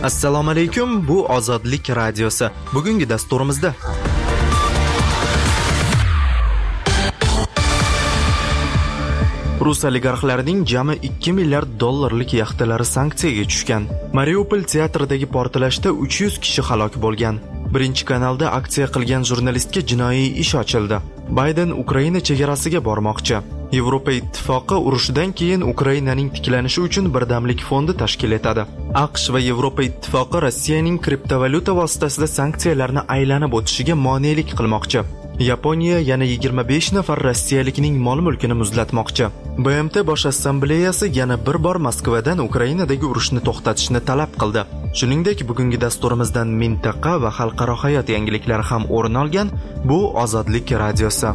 Assalomu alaykum, bu Ozodlik radiosi. Bugungi dasturimizda Rus oligarxlarining jami 2 milliard dollarlik yaxtalari sanksiyaga tushgan. Mariupol teatridagi portlashda 300 kishi halok bo'lgan. Birinchi kanalda aksiya qilgan jurnalistga jinoiy ish ochildi. Bayden Ukraina chegarasiga bormoqchi. Yevropa ittifoqi urushidan keyin Ukrainaning tiklanishi uchun birdamlik fondi tashkil etadi. AQSh va Yevropa ittifoqi Rossiyaning kriptovalyuta vositasida sanksiyalarni aylanib o'tishiga monelik qilmoqchi. Yaponiya yana 25 nafar rossiyalikning mol-mulkini muzlatmoqchi. BMT bosh assambleyasi yana bir bor Moskvadan Ukrainadagi urushni to'xtatishni talab qildi. Shuningdek, bugungi dasturimizdan mintaqa va xalqaro hayot yangiliklari ham o'rin olgan. Bu Ozodlik radiosi.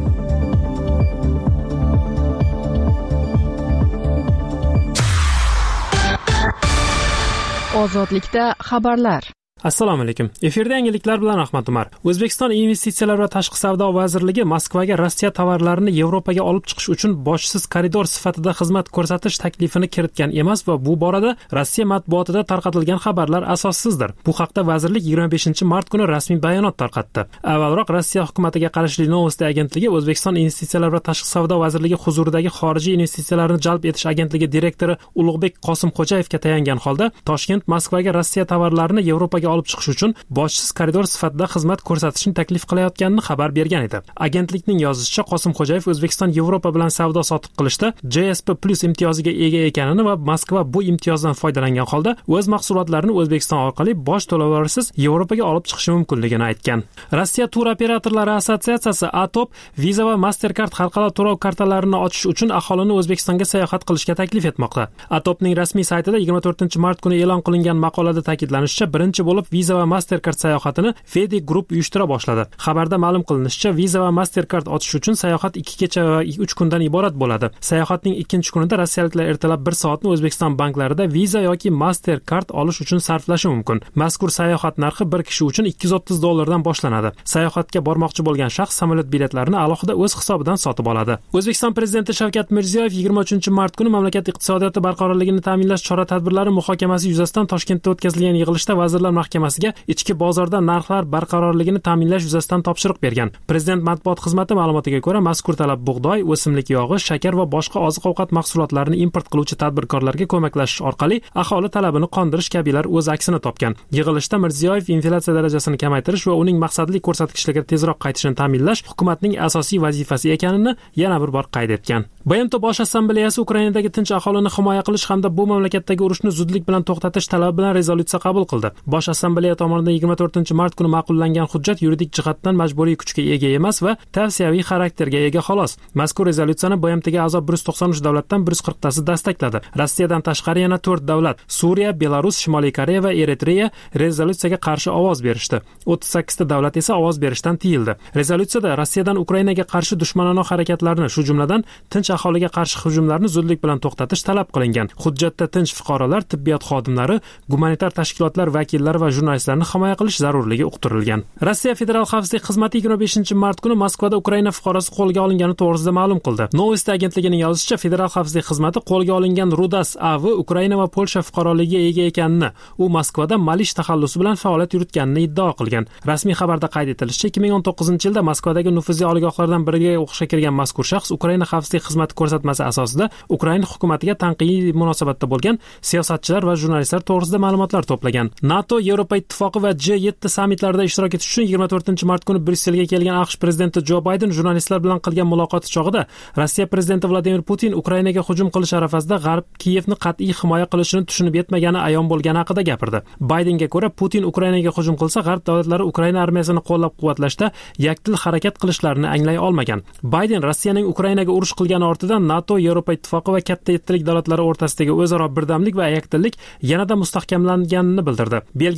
Ozodlikda xabarlar. Assalomu alaykum. Efirda yangiliklar bilan Ahmad Umar. O'zbekiston investitsiyalar va tashqi savdo vazirligi Moskvaga Rossiya tovarlarini Yevropaga olib chiqish uchun boshsiz koridor sifatida xizmat ko'rsatish taklifini kiritgan emas va bu borada Rossiya matbuotida tarqatilgan xabarlar asossizdir. Bu haqda vazirlik 25-mart kuni rasmiy bayonot tarqatdi. Avvalroq Rossiya hukumatiga qarashli Novosti agentligi O'zbekiston investitsiyalar va tashqi savdo vazirligi huzuridagi xorijiy investitsiyalarni jalb etish agentligi direktori Ulug'bek Qosimxo'jayevga tayangan holda Toshkent Moskvaga Rossiya tovarlarini Yevropaga olib chiqish uchun boshsiz koridor sifatida xizmat ko'rsatishni taklif qilayotganini xabar bergan edi. Agentlikning yozishicha, Qosimxo'jayev O'zbekiston Yevropa bilan savdo sotiq qilishda GSP+ imtiyoziga ega ekanini va Moskva bu imtiyozdan foydalangan holda o'z mahsulotlarini O'zbekiston orqali boj to'lovlarisiz Yevropaga olib chiqishi mumkinligini aytgan. Rossiya tur operatorlari assotsiatsiyasi ATOP Visa va Mastercard xalqaro to'lov kartalarini ochish uchun aholini O'zbekistonga sayohat qilishga taklif etmoqda. ATOPning rasmiy saytida 24-mart kuni e'lon qilingan maqolada ta'kidlanishicha, birinchi bo'lib Visa va Mastercard sayohatini Vedi Group uyushtira boshladi. Xabarda ma'lum qilinishicha, Visa va Mastercard ochish uchun sayohat 2 kecha va 3 kundan iborat bo'ladi. Sayohatning ikkinchi kunida rossiyaliklar ertalab 1 soatni O'zbekiston banklarida Visa yoki Mastercard olish uchun sarflashi mumkin. Mazkur sayohat narxi bir kishi uchun $230 dan boshlanadi. Sayohatga bormoqchi bo'lgan shaxs samolyot biletlarini alohida o'z hisobidan sotib oladi. O'zbekiston prezidenti Shavkat Mirziyoyev 23-mart kuni mamlakat iqtisodiyoti barqarorligini ta'minlash chora-tadbirlari muhokamasi yuzasidan Toshkentda o'tkazilgan yig'ilishda Vazirlar Mahkamasiga ichki bozorda narxlar barqarorligini ta'minlash yuzasidan topshiriq bergan. Prezident matbuot xizmati ma'lumotiga ko'ra, mazkur talab bug'doy, o'simlik yog'i, shakar va boshqa oziq-ovqat mahsulotlarini import qiluvchi tadbirkorlarga ko'maklashish orqali aholi talabini qondirish kabilar o'z aksini topgan. Yig'ilishda Mirziyoyev inflyatsiya darajasini kamaytirish va uning maqsadli ko'rsatkichlarga tezroq qaytishini ta'minlash hukumatning asosiy vazifasi ekanini yana bir bor qayd etgan. BMT bosh assambleyasi Ukrainadagi tinch aholini himoya qilish hamda bu mamlakatdagi urushni zudlik bilan to'xtatish talabi bilan rezolyutsiya qabul qildi. Bosh assambleya tomonidan 24-mart kuni ma'qullangan hujjat yuridik jihatdan majburiy kuchga ega emas va tavsiyaviy xarakterga ega xolos. Mazkur rezolyutsiyani BMTga a'zo 193 davlatdan 140tasi dastaqladi. Rossiyadan tashqari yana 4 davlat Suriya, Belarus, Shimoliy Koreya va Eritreya rezolyutsiyaga qarshi ovoz berishdi. 38 ta davlat esa ovoz berishdan tiyildi. Rezolyutsiyada Rossiyadan Ukrainaga qarshi dushmanona harakatlarni, shu jumladan tinch aholiga qarshi hujumlarni zudlik bilan to'xtatish talab qilingan. Hujjatda tinch fuqarolar, tibbiyot xodimlari, gumanitar tashkilotlar vakillari va jurnalistlarni himoya qilish zarurligi uqtirilgan. Rossiya Federal xavfsizlik xizmati 25-mart kuni Moskvada Ukraina fuqarosi qo'lga olingani to'g'risida ma'lum qildi. Novosti agentligining yozishicha, Federal xavfsizlik xizmati qo'lga olingan Rudas A.V. Ukraina va Polsha fuqaroligiga ega ekanini, u Moskvada Malish taxallusi bilan faoliyat yuritganini iddao qilgan. Rasmiy xabarda qayd etilishicha, 2019-yilda Moskvadagi nufuzli oligarxlardan biriga o'xsha kirgan mazkur shaxs Ukraina xavfsizlik xizmati ko'rsatmasi asosida Ukraina hukumatiga tanqidiy munosabatda bo'lgan siyosatchilar va jurnalistlar to'g'risida ma'lumotlar to'plagan. NATO, Yevropa ittifoqi va G7 sammitlarida ishtirok etish uchun 24-mart kuni Bryusselga kelgan AQSh prezidenti Jo Bayden jurnalistlar bilan qilgan muloqoti chog'ida Rossiya prezidenti Vladimir Putin Ukrainaga hujum qilish arafasida G'arb Kiyevni qat'iy himoya qilishini tushunib yetmagani ayon bo'lgani haqida gapirdi. Baydenga ko'ra, Putin Ukrainaga hujum qilsa, G'arb davlatlari Ukraina armiyasini qo'llab-quvvatlashda yakdil harakat qilishlarini anglay olmagan. Bayden Rossiyaning Ukrainaga urush qilgani ortidan NATO, Yevropa ittifoqi va katta yettilik davlatlari o'rtasidagi o'zaro birdamlik va yakdillik yanada mustahkamlanganini bildirdi. Belgiya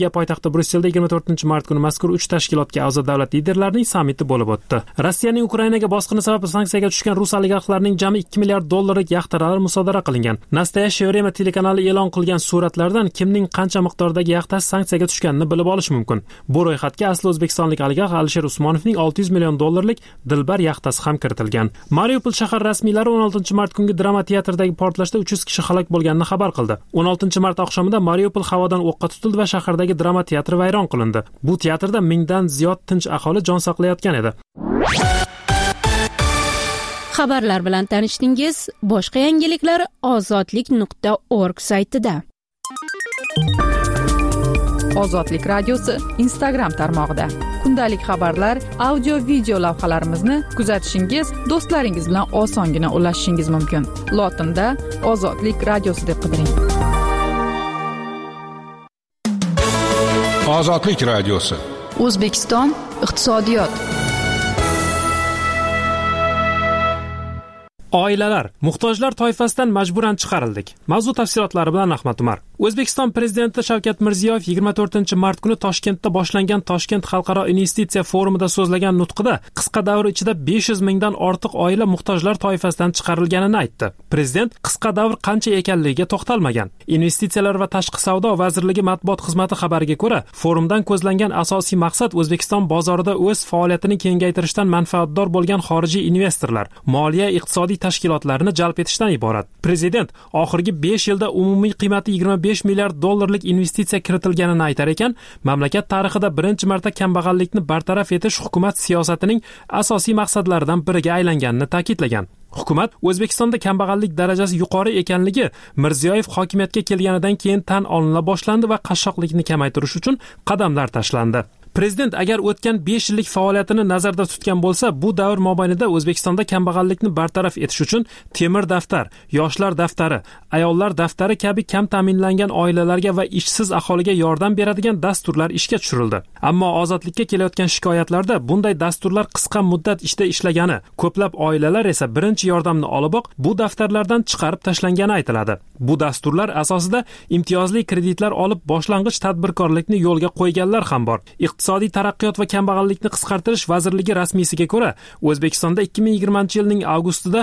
Belgiya poytaxti Bryusselda 24-mart kuni mazkur 3 tashkilotga a'zo davlat liderlarining sammiti bo'lib o'tdi. Rossiyaning Ukrainaga bosqini sabab sanksiyaga tushgan rus oligarxlarining jami 2 milliard dollarlik yaxtalar musodara qilingan. Nastoyaщее время telekanali e'lon qilgan suratlardan kimning qancha miqdordagi yaxtasi sanksiyaga tushganini bilib olish mumkin. Bu ro'yxatga asli o'zbekistonlik oligarx Alisher Usmonovning 600 million dollarlik Dilbar yaxtasi ham kiritilgan. Mariupol shahar rasmiylari 16-mart kungi drama teatridagi portlashda 300 kishi halok bo'lganini xabar qildi. 16-mart oqshomida Mariupol havodan o'qqa tutildi va shahardagi drama teatri vayron qilindi. Bu teatrda mingdan ziyod tinch aholi jon saqlayotgan edi. Xabarlar bilan tanishdingiz. Boshqa yangiliklar ozodlik.org saytida. Ozodlik radiosi Instagram tarmog'ida. Kundalik xabarlar, audio, video lavhalarimizni kuzatishingiz, do'stlaringiz bilan osongina ulashishingiz mumkin. Lotinda Ozodlik radiosi deb qidiring. Ozodlik radiosi. O'zbekiston iqtisodiyot. Oilalar, muhtojlar toifasidan majburan chiqarildik. Mavzu tafsilotlari bilan Ahmad Umar. O'zbekiston prezidenti Shavkat Mirziyoyev 24-mart kuni Toshkentda boshlangan Toshkent xalqaro investitsiya forumida so'zlagan nutqida qisqa davr ichida 500 mingdan ortiq oila muhtojlar toifasidan chiqarilganini aytdi. Prezident qisqa davr qancha ekanligiga to'xtalmagan. Investitsiyalar va tashqi savdo vazirligi matbuot xizmati xabariga ko'ra, forumdan ko'zlangan asosiy maqsad O'zbekiston bozorida o'z faoliyatini kengaytirishdan manfaatdor bo'lgan xorijiy investorlar, moliya iqtisodiy tashkilotlarini jalb etishdan iborat. Prezident oxirgi 5 yilda umumiy qiymati 25 milliard dollarlik investitsiya kiritilganini aytar ekan, mamlakat tarixida birinchi marta kambag'allikni bartaraf etish hukumat siyosatining asosiy maqsadlaridan biriga aylanganini ta'kidlagan. Hukumat O'zbekistonda kambag'allik darajasi yuqori ekanligi Mirziyoyev hokimiyatga kelganidan keyin tan olina boshlandi va qashshoqlikni kamaytirish uchun qadamlar tashlandi. Prezident agar o'tgan 5 yillik faoliyatini nazarda tutgan bo'lsa, bu davr mobaynida O'zbekistonda kambag'allikni bartaraf etish uchun temir daftar, yoshlar daftari, ayollar daftari kabi kam ta'minlangan oilalarga va ishsiz aholiga yordam beradigan dasturlar ishga tushirildi. Ammo ozodlikka kelayotgan shikoyatlarda bunday dasturlar qisqa muddat ishda ishlagani, ko'plab oilalar esa birinchi yordamni oliboq bu daftarlardan chiqarib tashlangani aytiladi. Bu dasturlar asosida imtiyozli kreditlar olib boshlang'ich tadbirkorlikni yo'lga qo'yganlar ham bor. Iqtisodiy taraqqiyot va kambag'allikni qisqartirish vazirligi rasmiysiga ko'ra, O'zbekistonda 2020-yilning avgustida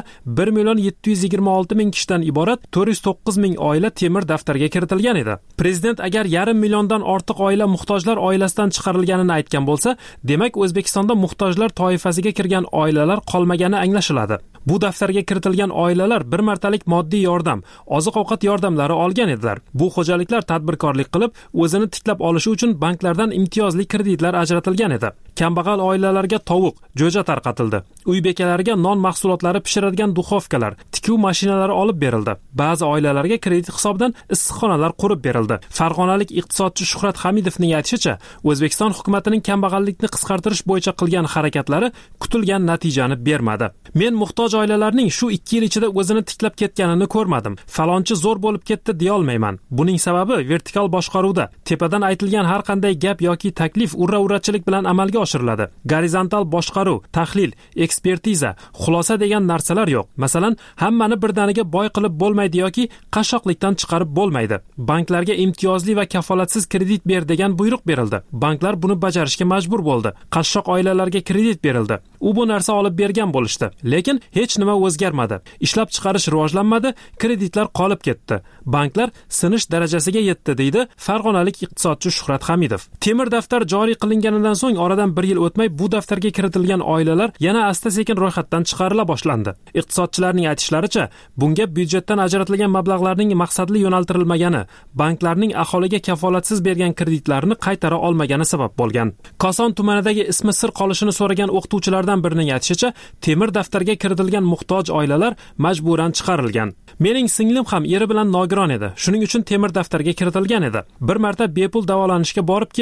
1,726,000 kishidan iborat 409,000 oila temir daftarga kiritilgan edi. Prezident agar 500 milliondan ortiq oila muhtojlar oilasidan chiqarilganini aytgan bo'lsa, demak O'zbekistonda muhtojlar toifasiga kirgan oilalar qolmagani anglashiladi. Bu daftarga kiritilgan oilalar bir martalik moddiy yordam, oziq-ovqat yordamlari olgan edilar. Bu xo'jaliklar tadbirkorlik qilib, o'zini tiklab olishi uchun banklardan imtiyozli kreditlar ajratilgan edi. Kambag'al oilalarga tovuq, jo'ja tarqatildi. Uy bekalariga non mahsulotlari pishiradigan duxovkalar, tikuv mashinalari olib berildi. Ba'zi oilalarga kredit hisobidan issiqxonalar qurib berildi. Farg'onalik iqtisodchi Shuhrat Hamidovning aytishicha, O'zbekiston hukumatining kambag'allikni qisqartirish bo'yicha qilgan harakatlari kutilgan natijani bermadi. Men muhtoj oilalarning shu 2 yil ichida o'zini tiklab ketganini ko'rmadim. Falonchi zo'r bo'lib ketdi deya olmayman. Buning sababi vertikal boshqaruvda. Tepadan aytilgan har qanday gap yoki taklif urra-urrachilik bilan amalga oshiriladi. Gorizontal boshqaruv, tahlil, ekspertiza, xulosa degan narsalar yo'q. Masalan, hammani birdaniga boy qilib bo'lmaydi yoki qashshoqlikdan chiqarib bo'lmaydi. Banklarga imtiyozli va kafolatsiz kredit ber degan buyruq berildi. Banklar buni bajarishga majbur bo'ldi. Qashshoq oilalarga kredit berildi. U bu narsa olib bergan bo'lishdi. Lekin hech nima o'zgarmadi. Ishlab chiqarish rivojlanmadi, kreditlar qolib ketdi. Banklar sinish darajasiga yetdi, deydi farg'onalik iqtisodchi Shuhrat Hamidov. Temir daftar joriy qilinganidan so'ng oradan 1 yil o'tmay bu daftarga kiritilgan oilalar yana asta-sekin ro'yxatdan chiqarila boshlandi. Iqtisodchilarning aytishlaricha, bunga byudjetdan ajratilgan mablag'larning maqsadli yo'naltirilmagani, banklarning aholiga kafolatsiz bergan kreditlarini qaytara olmagani sabab bo'lgan. Koson tumanidagi ismi sir qolishini so'ragan o'qituvchilardan birining aytishicha, temir daftarga kiritilgan muhtoj oilalar majburan chiqarilgan. Mening singlim ham eri bilan nogiron edi. Shuning uchun temir daftarga kiritilgan edi. Bir marta bepul davolanishga borib keldi.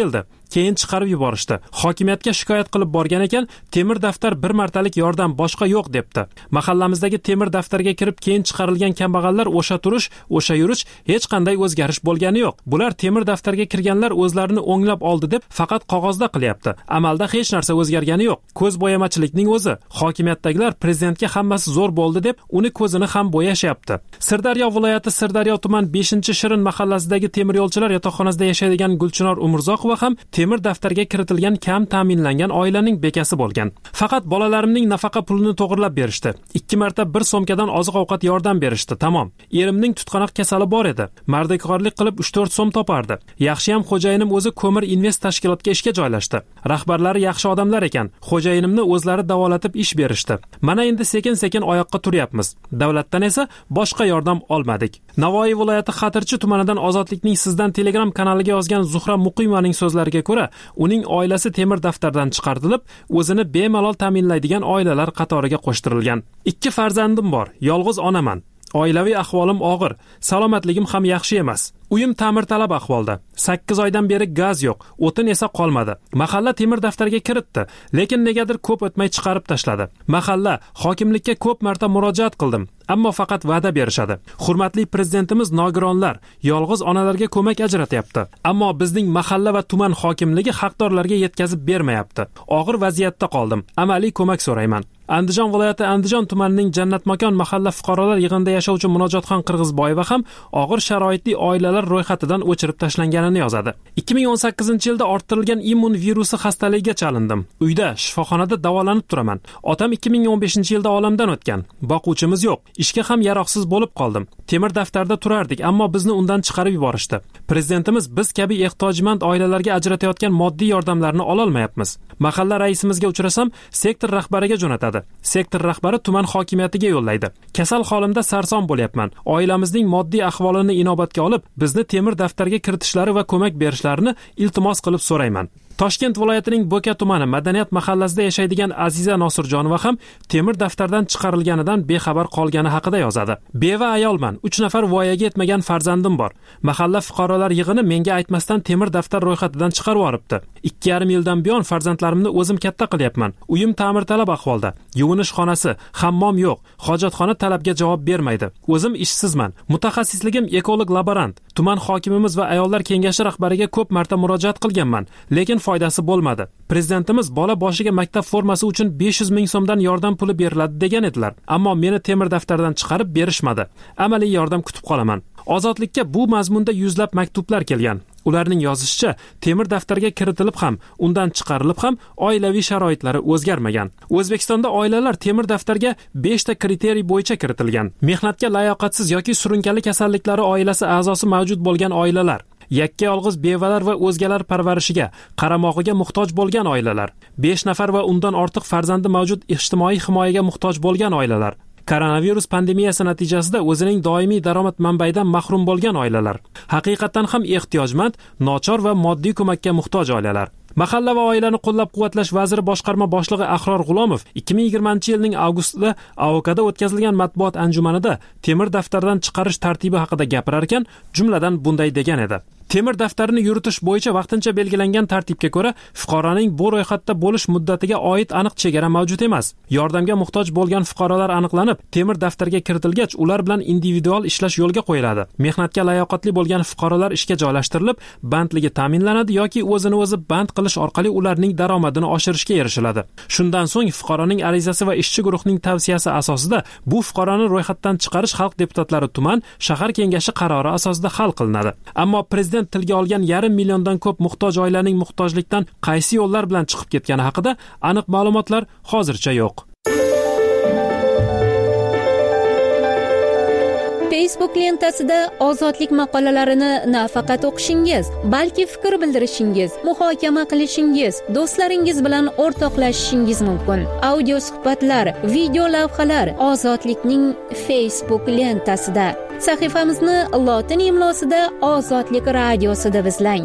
keyin chiqarib yuborishdi. Hokimiyatga shikoyat qilib borgan ekan, temir daftar bir martalik yordam, boshqa yo'q debdi. Mahallamizdagi temir daftarga kirib keyin chiqarilgan kambag'allar o'sha turish, o'sha yurish hech qanday o'zgarish bo'lgani yo'q. Bular temir daftarga kirganlar o'zlarini o'nglab oldi deb faqat qog'ozda qilyapti. Amalda hech narsa o'zgargani yo'q. Ko'z bo'yamachilikning o'zi. Hokimiyatdagilar prezidentga hammasi zo'r bo'ldi deb uni ko'zini ham bo'yashyapti. Sirdaryo viloyati Sirdaryo tuman 5-Shirin mahallasidagi temir yo'lchilar yotoqxonasida yashaydigan Gulchinor Umurzoqova ham temir daftarga kiritilgan kam ta'minlangan oilaning bekasi bo'lgan. Faqat bolalarimning nafaqa pulini to'g'irlab berishdi. 2 marta bir so'mkadan oziq-ovqat yordam berishdi. Tamom. Erimning tutqanoq kasali bor edi. Mardikorlik qilib 3-4 so'm topardi. Yaxshiyam xo'jayinim o'zi ko'mir invest tashkilotga ishga joylashdi. Rahbarlari yaxshi odamlar ekan. Xo'jayinimni o'zlari davolatib ish berishdi. Mana endi sekin-sekin oyoqqa turyapmiz. Davlatdan esa boshqa yordam olmadik. Navoiy viloyati Xatirchi tumanidan Ozodlikning sizdan Telegram kanaliga yozgan Zuhra Muqimovaning so'zlariga ko'ra, uning oilasi temir daftardan chiqarilib, o'zini bemalol ta'minlaydigan oilalar qatoriga qo'shtirilgan. 2 farzandim bor, yolg'iz onaman. Oilaviy ahvolim og'ir, salomatligim ham yaxshi emas. Uyim ta'mirtalab ahvolda. 8 oydan beri gaz yo'q, o'tin esa qolmadi. Mahalla temir daftarga kiritdi, lekin negadir ko'p o'tmay chiqarib tashladi. Mahalla hokimlikka ko'p marta murojaat qildim, ammo faqat va'da berishadi. Hurmatli prezidentimiz nogironlar, yolg'iz onalarga ko'mak ajratyapti, ammo bizning mahalla va tuman hokimligi haqdorlarga yetkazib bermayapti. Og'ir vaziyatda qoldim. Amaliy ko'mak so'rayman. Andijon viloyati Andijon tumanining Jannatmakon mahalla fuqarolar yig'inida yashovchi Munojotxon Qirg'izboyeva ham og'ir sharoitli oilalar ro'yxatidan o'chirib tashlanganini yozadi. 2018-yilda orttirilgan immun virusi xastaligiga chalindim. Uyda, shifoxonada davolanib turaman. Otam 2015-yilda olamdan o'tgan. Boquvchimiz yo'q. Ishga ham yaroqsiz bo'lib qoldim. Temir daftarda turardik, ammo bizni undan chiqarib yuborishdi. Prezidentimiz biz kabi ehtiyojmand oilalarga ajratayotgan moddiy yordamlarni ola olmayapmiz. Mahalla raisimizga uchrasam, sektor rahbariga jo'natadi. Sektor rahbari tuman hokimiyatiga yo'llaydi. Kasal holimda sarson bo'lyapman. Oilamizning moddiy ahvolini inobatga olib, bizni temir daftarga kiritishlari va ko'mak berishlarini iltimos qilib so'rayman. Toshkent viloyatining Bo'ka tumani Madaniyat mahallasida yashaydigan Aziza Nosirjonova ham temir daftardan chiqarilganidan bexabar qolgani haqida yozadi. Beva ayolman, 3 nafar voyaga yetmagan farzandim bor. Mahalla fuqarolar yig'ini menga aytmasdan temir daftar ro'yxatidan chiqarib yuboribdi. 2,5 yildan buyon farzandlarimni o'zim katta qilyapman. Uyim ta'mirtalab ahvolda. Yuvinish xonasi, hammom yo'q. Hojatxona talabga javob bermaydi. O'zim ishsizman. Mutaxassisligim ekolog laborant. Tuman hokimimiz va ayollar kengashi rahbariga ko'p marta murojaat qilganman, lekin foydasi bo'lmadi. Prezidentimiz bola boshiga maktab formasi uchun 500 ming so'mdan yordam puli beriladi degan edilar. Ammo meni temir daftardan chiqarib berishmadi. Amaliy yordam kutib qolaman. Ozodlikka bu mazmunda yuzlab maktublar kelgan. Ularning yozishicha, temir daftarga kiritilib ham, undan chiqarilib ham oilaviy sharoitlari o'zgarmagan. O'zbekistonda oilalar temir daftarga 5 ta kriteriy bo'yicha kiritilgan. Mehnatga layoqatsiz yoki surunkali kasalliklari oilasi a'zosi mavjud bo'lgan oilalar, yakka yolg'iz bevalar va o'zgalar parvarishiga, qaramog'iga muhtoj bo'lgan oilalar, 5 nafar va undan ortiq farzandi mavjud ijtimoiy himoyaga muhtoj bo'lgan oilalar, koronavirus pandemiyasi natijasida o'zining doimiy daromad manbayidan mahrum bo'lgan oilalar, haqiqatan ham ehtiyojmand, nochor va moddiy ko'makka muhtoj oilalar. Mahalla va oilani qo'llab-quvvatlash vaziri boshqarma boshlig'i Ahror G'ulomov 2020-yilning avgustida AOKda o'tkazilgan matbuot anjumanida temir daftardan chiqarish tartibi haqida gapirar ekan, jumladan bunday degan edi. Temir daftarini yuritish bo'yicha vaqtincha belgilangan tartibga ko'ra fuqaroning bu ro'yxatda bo'lish muddatiga oid aniq chegara mavjud emas. Yordamga muhtoj bo'lgan fuqarolar aniqlanib, temir daftarga kiritilgach, ular bilan individual ishlash yo'lga qo'yiladi. Mehnatga layoqatli bo'lgan fuqarolar ishga joylashtirilib, bandligi ta'minlanadi yoki o'zini o'zi band qilish orqali ularning daromadini oshirishga erishiladi. Shundan so'ng fuqaroning arizasi va ishchi guruhning tavsiyasi asosida bu fuqaroni ro'yxatdan chiqarish xalq deputatlari tuman, shahar kengashi qarori asosida hal qilinadi. Ammo prezident tilga olgan 1,5 milliondan ko'p muhtoj oilaning muhtojlikdan qaysi yo'llar bilan chiqib ketgani haqida aniq ma'lumotlar hozircha yo'q. Facebook lentasida ozodlik maqolalarini nafaqat o'qishingiz, balki fikr bildirishingiz, muhokama qilishingiz, do'stlaringiz bilan o'rtoqlashishingiz mumkin. Audio suhbatlar, video lavhalar Ozodlikning Facebook lentasida. Sahifamizni lotin imlosida Ozodlik radiosi deb izlang.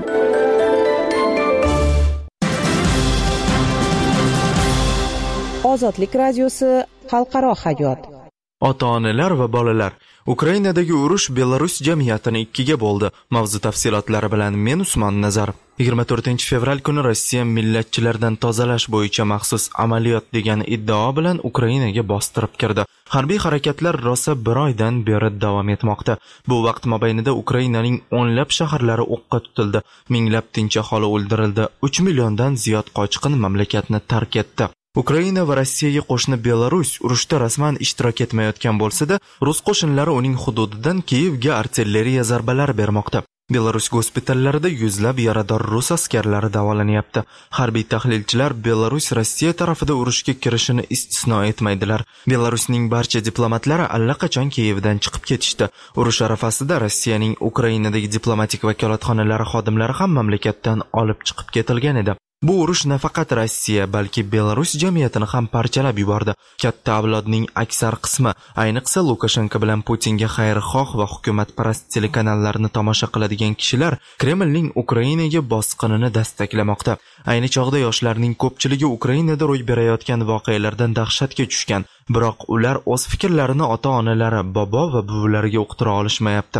Ozodlik radiosi xalqaro hayot. Ota-onalar va bolalar. Ukrainadagi urush Belarus jamiyatini ikkiga bo'ldi. Mavzu tafsilotlari bilan men Usmon Nazar. 24-fevral kuni Rossiya millatchilardan tozalash bo'yicha maxsus amaliyot degan iddao bilan Ukrainaga bostirib kirdi. Harbiy harakatlar rosa bir oydan beri davom etmoqda. Bu vaqt mobaynida Ukrainaning o'nlab shaharlari o'qqa tutildi. Minglab tinch aholi o'ldirildi. 3 milliondan ziyod qochqin mamlakatni tark etdi. Ukraina va Rossiyaga qo'shni Belarus urushda rasman ishtirok etmayotgan bo'lsa-da, rus qo'shinlari uning hududidan Kiyevga artilleriya zarbalari bermoqda. Belarus gospitallarida yuzlab yarador rus askarlari davolanyapti. Harbiy tahlilchilar Belarus Rossiya tarafida urushga kirishini istisno etmaydilar. Belarusning barcha diplomatlari allaqachon Kiyevdan chiqib ketishdi. Urush arafasida Rossiyaning Ukrainadagi diplomatik vakolatxonalari xodimlari ham mamlakatdan olib chiqib ketilgan edi. Bu urush nafaqat Rossiya, balki Belarus jamiyatini ham parchalab yubordi. Katta avlodning aksar qismi, ayniqsa Lukashenko bilan Putinga xayrixoh va hukumatparast telekanallarni tomosha qiladigan kishilar Kremlning Ukrainaga bosqinini dastaklamoqda. Ayni chog'da yoshlarning ko'pchiligi Ukrainada ro'y berayotgan voqealardan dahshatga tushgan. Biroq ular o'z fikrlarini ota-onalari, bobo va buvilariga uqtira olishmayapti.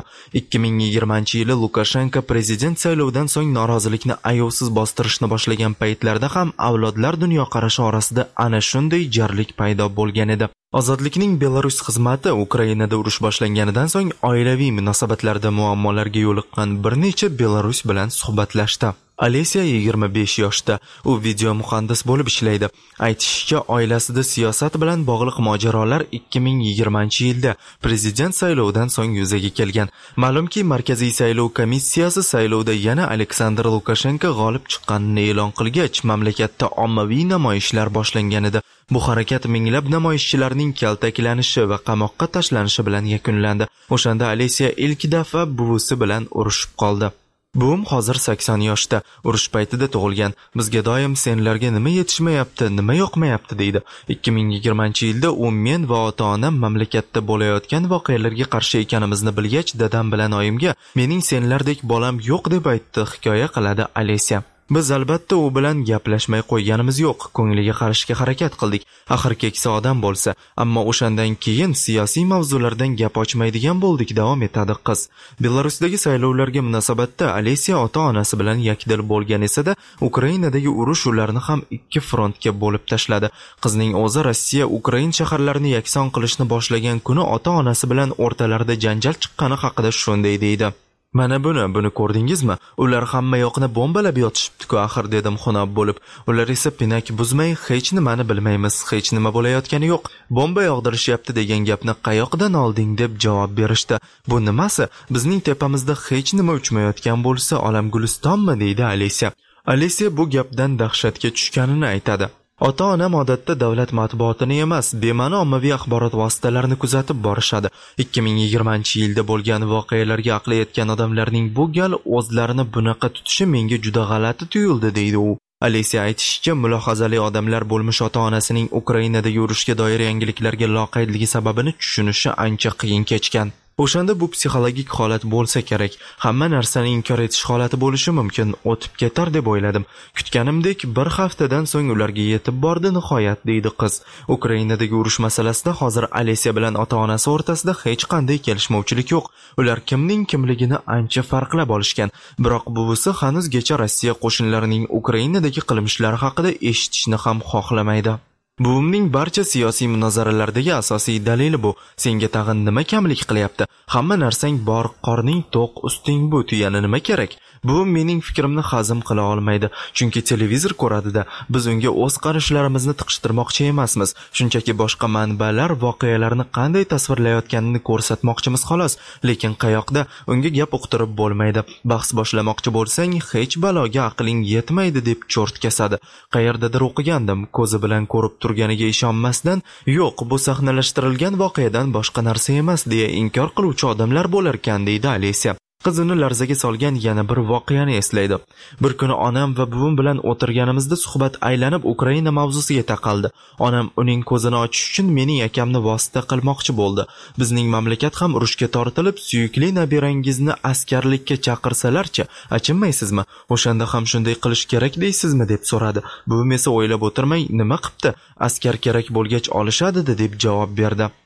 2020-yili Lukashenko prezident saylovidan so'ng norozilikni ayovsiz bostirishni boshlagan paytlarda ham avlodlar dunyoqarashi orasida ana shunday jarlik paydo bo'lgan edi. Ozodlikning Belarus xizmati Ukrainada urush boshlanganidan so'ng oilaviy munosabatlarda muammolarga yo'liqqan bir necha Belarus bilan suhbatlashdi. Alesiya 25 yoshda. U video muhandis bo'lib ishlaydi. Aytishicha, oilasida siyosat bilan bog'liq mojarolar 2020-yilda prezident saylovidan so'ng yuzaga kelgan. Ma'lumki, Markaziy saylov komissiyasi saylovda yana Aleksandr Lukashenko g'olib chiqqanini e'lon qilgach, mamlakatda ommaviy namoyishlar boshlangan edi. Bu harakat minglab namoyishchilarning kaltaklanishi va qamoqqa tashlanishi bilan yakunlandi. O'shanda Alesiya ilk daf'a buvisi bilan urushib qoldi. Buvim hozir 80 yoshda, urush paytida tug'ilgan. Bizga doim senlarga nima yetishmayapti, nima yoqmayapti deydi. 2020-yilda u men va ota-onam mamlakatda bo'layotgan voqealarga qarshi ekanimizni bilgach, dadam bilan oyimga "Mening senlardek bolam yo'q" deb aytdi, hikoya qiladi Alesiya. Biz albatta u bilan gaplashmay qo'yganimiz yo'q, ko'ngliga qarashga harakat qildik. Axir keksa odam bo'lsa, ammo o'shandan keyin siyosiy mavzulardan gap ochmaydigan bo'ldik, davom etadi qiz. Belarusdagi saylovlarga munosabatda Alesiya ota-onasi bilan yakdil bo'lgan esa-da, Ukrainadagi urush ularni ham ikki frontga bo'lib tashladi. Qizning o'zi Rossiya Ukrain shaharlarini yakson qilishni boshlagan kuni ota-onasi bilan o'rtalarida janjal chiqqani haqida shunday deydi. Mana buni ko'rdingizmi? Ular hamma yoqni bombalab yotishibdi-ku, axir dedim xunob bo'lib. Ular esa pinak buzmay hech nimani bilmaymiz, hech nima bo'layotgani yo'q. Bomba yog'dirishyapti degan gapni qayoqdan olding deb javob berishdi. Bu nimasi? Bizning tepamizda hech nima uchmayotgan bo'lsa, olam gulistonmi deydi Alesiya. Alesiya bu gapdan dahshatga tushganini aytadi. Ota-onam odatda davlat matbuotini emas, bema'ni ommaviy axborot vositalarini kuzatib borishadi. 2020-yilda bo'lgan voqealarga aqli yetgan odamlarning bu gal o'zlarini bunaqa tutishi menga juda g'alati tuyuldi, deydi u. Alesiya aytishicha, mulohazali odamlar bo'lmish ota-onasining Ukrainadagi urushga doir yangiliklarga loqaydligi sababini tushunishi ancha qiyin kechgan. O'shanda bu psixologik holat bo'lsa kerak. Hamma narsani inkor etish holati bo'lishi mumkin, o'tib ketar deb o'yladim. Kutganimdek bir haftadan so'ng ularga yetib bordi nihoyat, deydi qiz. Ukrainadagi urush masalasida hozir Alesiya bilan ota-onasi o'rtasida hech qanday kelishmovchilik yo'q. Ular kimning kimligini ancha farqlab olishgan. Biroq buvisi hanuzgacha Rossiya qo'shinlarining Ukrainadagi qilmishlari haqida eshitishni ham xohlamaydi. Buvimning barcha siyosiy munozaralardagi asosiy dalili bu. Senga tag'in nima kamlik qilyapti? Hamma narsang bor, qorning to'q, usting bu, yana nima kerak? Buvim mening fikrimni hazm qila olmaydi, chunki televizor ko'radida. Biz unga o'z qarashlarimizni tiqishtirmoqchi emasmiz, shunchaki boshqa manbalar voqealarni qanday tasvirlayotganini ko'rsatmoqchimiz xolos, lekin qayoqda unga gap uqtirib bo'lmaydi. Bahs boshlamoqchi bo'lsang, hech baloga aqling yetmaydi deb cho'rt kesadi. Qayerdadir o'qigandim, ko'zi bilan ko'rib turganiga ishonmasdan, yo'q, bu sahnalashtirilgan voqeadan boshqa narsa emas deya inkor qiluvchi odamlar bo'lar ekan, deydi Alesiya. Qizini larzaga solgan yana bir voqeani eslaydi. Bir kuni onam va buvim bilan o'tirganimizda suhbat aylanib Ukraina mavzusiga taqaldi. Onam uning ko'zini ochish uchun mening akamni vosita qilmoqchi bo'ldi. Bizning mamlakat ham urushga tortilib, suyukli nabirangizni askarlikka chaqirsalarchi, achinmaysizmi? O'shanda ham shunday qilish kerak deysizmi deb so'radi. Buvim esa o'ylab o'tirmay, nima qipti? Askar kerak bo'lgach olishadi deb javob berdi.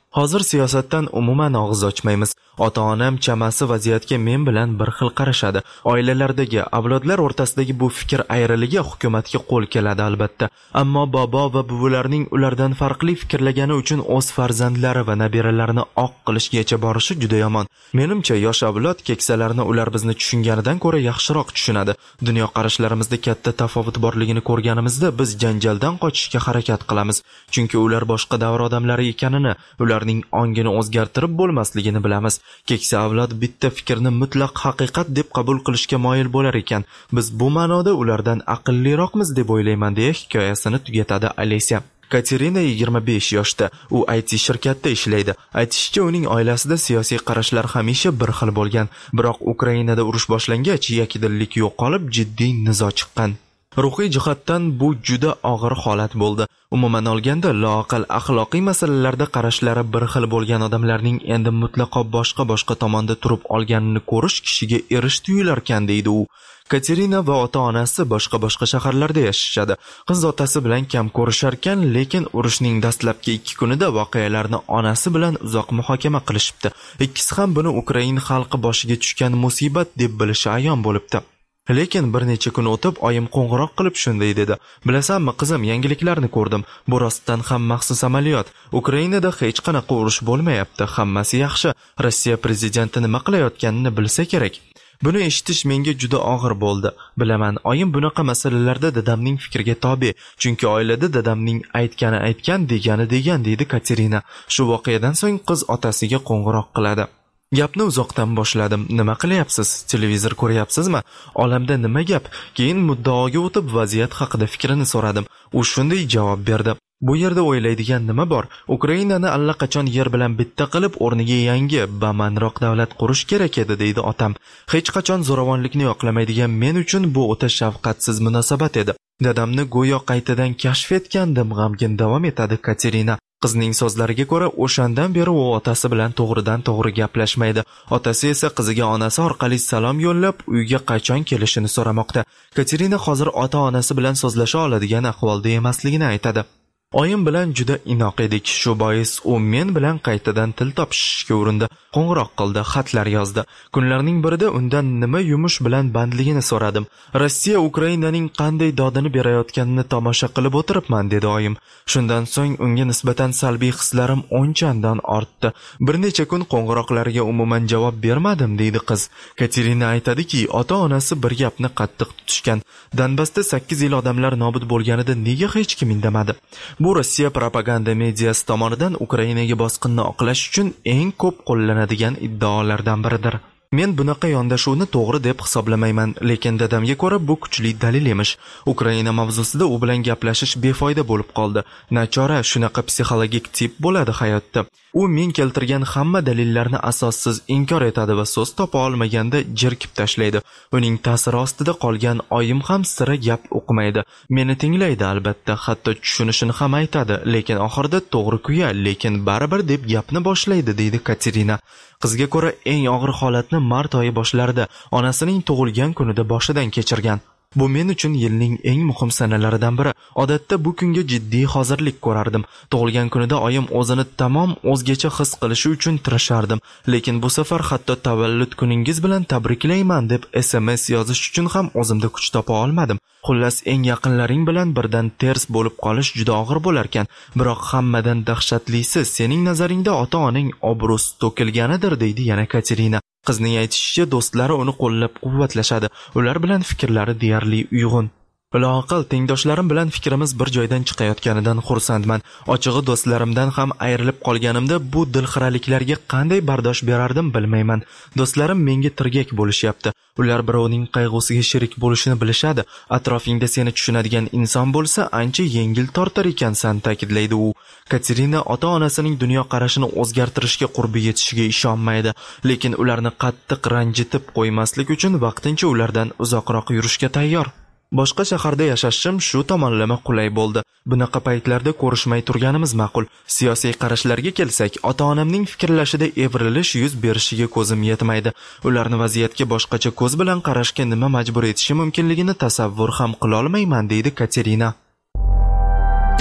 Hozir siyosatdan umuman og'iz ochmaymiz. Ota-onam chamasi vaziyatga men bilan bir xil qarashadi. Oilalardagi, avlodlar o'rtasidagi bu fikr ayriligi hukumatga qo'l keladi albatta. Ammo bobo va buvilarning ulardan farqli fikrlagani uchun o'z farzandlari va nabiralarini oq qilishgacha borishi juda yomon. Menimcha, yosh avlod keksalarni ular bizni tushunganidan ko'ra yaxshiroq tushunadi. Dunyo qarashlarimizda katta tafovut borligini ko'rganimizda biz janjaldan qochishga harakat qilamiz. Chunki ular boshqa davr odamlari ekanini, ularning ongini o'zgartirib bo'lmasligini bilamiz. Keksa avlod bitta fikrni mutlaq haqiqat deb qabul qilishga moyil bo'lar ekan. Biz bu ma'noda ulardan aqlliroqmiz deb o'ylayman deya hikoyasini tugatadi Alesya. Katerina 25 yoshda. U IT shirkatda ishlaydi. Aytishicha, uning oilasida siyosiy qarashlar hamisha bir xil bo'lgan. Biroq Ukrainada urush boshlangach, yakdillik yo'qolib, jiddiy nizo chiqqan. Ruhiy jihatdan bu juda og'ir holat bo'ldi. Umuman olganda, loaqal axloqiy masalalarda qarashlari bir xil bo'lgan odamlarning endi mutlaqo boshqa tomonda turib olganini ko'rish kishiga erish tuyularkan, deydi u. Katerina va ota-onasi boshqa shaharlarda yashashadi. Qiz otasi bilan kam ko'risharkan, lekin urushning dastlabki 2 kunida voqealarni onasi bilan uzoq muhokama qilishibdi. Ikkisi ham buni Ukraina xalqi boshiga tushgan musibat deb bilishi ayon bo'libdi. Lekin bir necha kun o'tib oyim qo'ng'iroq qilib shunday dedi: "Bilasanmi qizim, yangiliklarni ko'rdim. Bu rostdan ham maxsus amaliyot. Ukrainada hech qanaqa urush bo'lmayapti. Hammasi yaxshi. Rossiya prezidenti nima qilayotganini bilsa kerak." Buni eshitish menga juda og'ir bo'ldi. Bilaman, oyim bunaqa masalalarda dadamning fikriga tobe, chunki oilada dadamning aytgan, degani deydi Katerina. Shu voqeadan so'ng qiz otasiga qo'ng'iroq qiladi. Gapni uzoqdan boshladim. Nima qilyapsiz? Televizor ko'ryapsizmi? Olamda nima gap? Keyin muddaoga o'tib vaziyat haqida fikrini so'radim. U shunday javob berdi: "Bu yerda o'ylaydigan nima bor? Ukrainani allaqachon yer bilan bitta qilib, o'rniga yangi, bamanroq davlat qurish kerak edi", deydi otam. Hech qachon zo'ravonlikni yoqlamaydigan men uchun bu o'ta shafqatsiz munosabat edi. Dadamni go'yo qaytadan kashf etgandim, g'amgin davom etadi Katerina. Qizning so'zlariga ko'ra, o'shandan beri u otasi bilan to'g'ridan-to'g'ri gaplashmaydi. Otasi esa qiziga onasi orqali salom yo'llab, uyga qachon kelishini so'ramoqda. Katerina hozir ota-onasi bilan so'zlasha oladigan ahvolda emasligini aytadi. Oyim bilan juda inoq edik. Shu bois u men bilan qaytadan til topishishga urindi. Qo'ng'iroq qildi, xatlar yozdi. Kunlarning birida undan nima yumush bilan bandligini so'radim. "Rossiya Ukrainaning qanday dodini berayotganini tomosha qilib o'tiribman", dedi oyim. Shundan so'ng unga nisbatan salbiy hislarim o'nchandan ortdi. Bir necha kun qo'ng'iroqlarga umuman javob bermadim, deydi qiz. Katerina aytadiki, ota-onasi bir gapni qattiq tutishgan. Donbassda 8 yil odamlar nobud bo'lganida nega hech kim indamadi? Bu Rossiya propaganda mediyasi tomonidan Ukrainaga bosqinni oqlash uchun eng ko'p qo'llanadigan iddaolardan biridir. Men bunaqa yondashuvni to'g'ri deb hisoblamayman, lekin dadamga ko'ra bu kuchli dalil emish. Ukraina mavzusida u bilan gaplashish befoyda bo'lib qoldi. Nachora, shunaqa psixologik tip bo'ladi hayotda. U men keltirgan hamma dalillarni asossiz inkor etadi va so'z topa olmaganda jerkib tashlaydi. Uning ta'siri ostida qolgan oyim ham sira gap o'qimaydi. Meni tinglaydi albatta, hatto tushunishini ham aytadi, lekin oxirida to'g'ri kuya, lekin baribir deb gapni boshlaydi, deydi Katerina. Qizga ko'ra eng og'ir holatni mart oyi boshlarida onasining tug'ilgan kunida boshidan kechirgan. Bu men uchun yilning eng muhim sanalaridan biri. Odatda bu kunga jiddiy hozirlik ko'rardim. Tug'ilgan kunida oyim o'zini tamom o'zgacha his qilishi uchun tirashardim, lekin bu safar hatto tavallud kuningiz bilan tabriklayman deb SMS yozish uchun ham o'zimda kuch topa olmadim. Xullas, eng yaqinlaring bilan birdan ters bo'lib qolish juda og'ir bo'larkan, biroq hammadan dahshatlisi sening nazaringda ota-oning obro'si to'kilganidir, deydi yana Katerina. Qizning aytishicha, do'stlari uni qo'llab-quvvatlashadi. Ular bilan fikrlari deyarli uyg'un. Loaqal tengdoshlarim bilan fikrimiz bir joydan chiqayotganidan xursandman. Ochig'i do'stlarimdan ham ayrilib qolganimda bu dilxiraliklarga qanday bardosh berardim bilmayman. Do'stlarim menga tirgak bo'lishyapti. Ular birovning qayg'usiga sherik bo'lishini bilishadi. Atrofingda seni tushunadigan inson bo'lsa, ancha yengil tortar ekansan, ta'kidlaydi u. Katerina ota-onasining dunyo qarashini o'zgartirishga qurbi yetishiga ishonmaydi, lekin ularni qattiq ranjitib qo'ymaslik uchun vaqtincha ulardan uzoqroq yurishga tayyor. Boshqa shaharda yashashim shu tomonlama qulay bo'ldi. Bunaqa paytlarda ko'rishmay turganimiz ma'qul. Siyosiy qarashlarga kelsak, ota-onamning fikrlashida evrilish yuz berishiga ko'zim yetmaydi. Ularni vaziyatga boshqacha ko'z bilan qarashga nima majbur etishi mumkinligini tasavvur ham qila olmayman, deydi Katerina.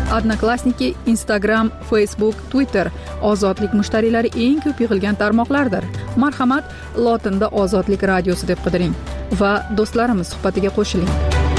Odnoklassniki, Instagram, Facebook, Twitter ozodlik mushtariylari eng ko'p yig'ilgan tarmoqlardir. Marhamat, lotinda Ozodlik radiosi deb qidiring va do'stlarimiz suhbatiga qo'shiling.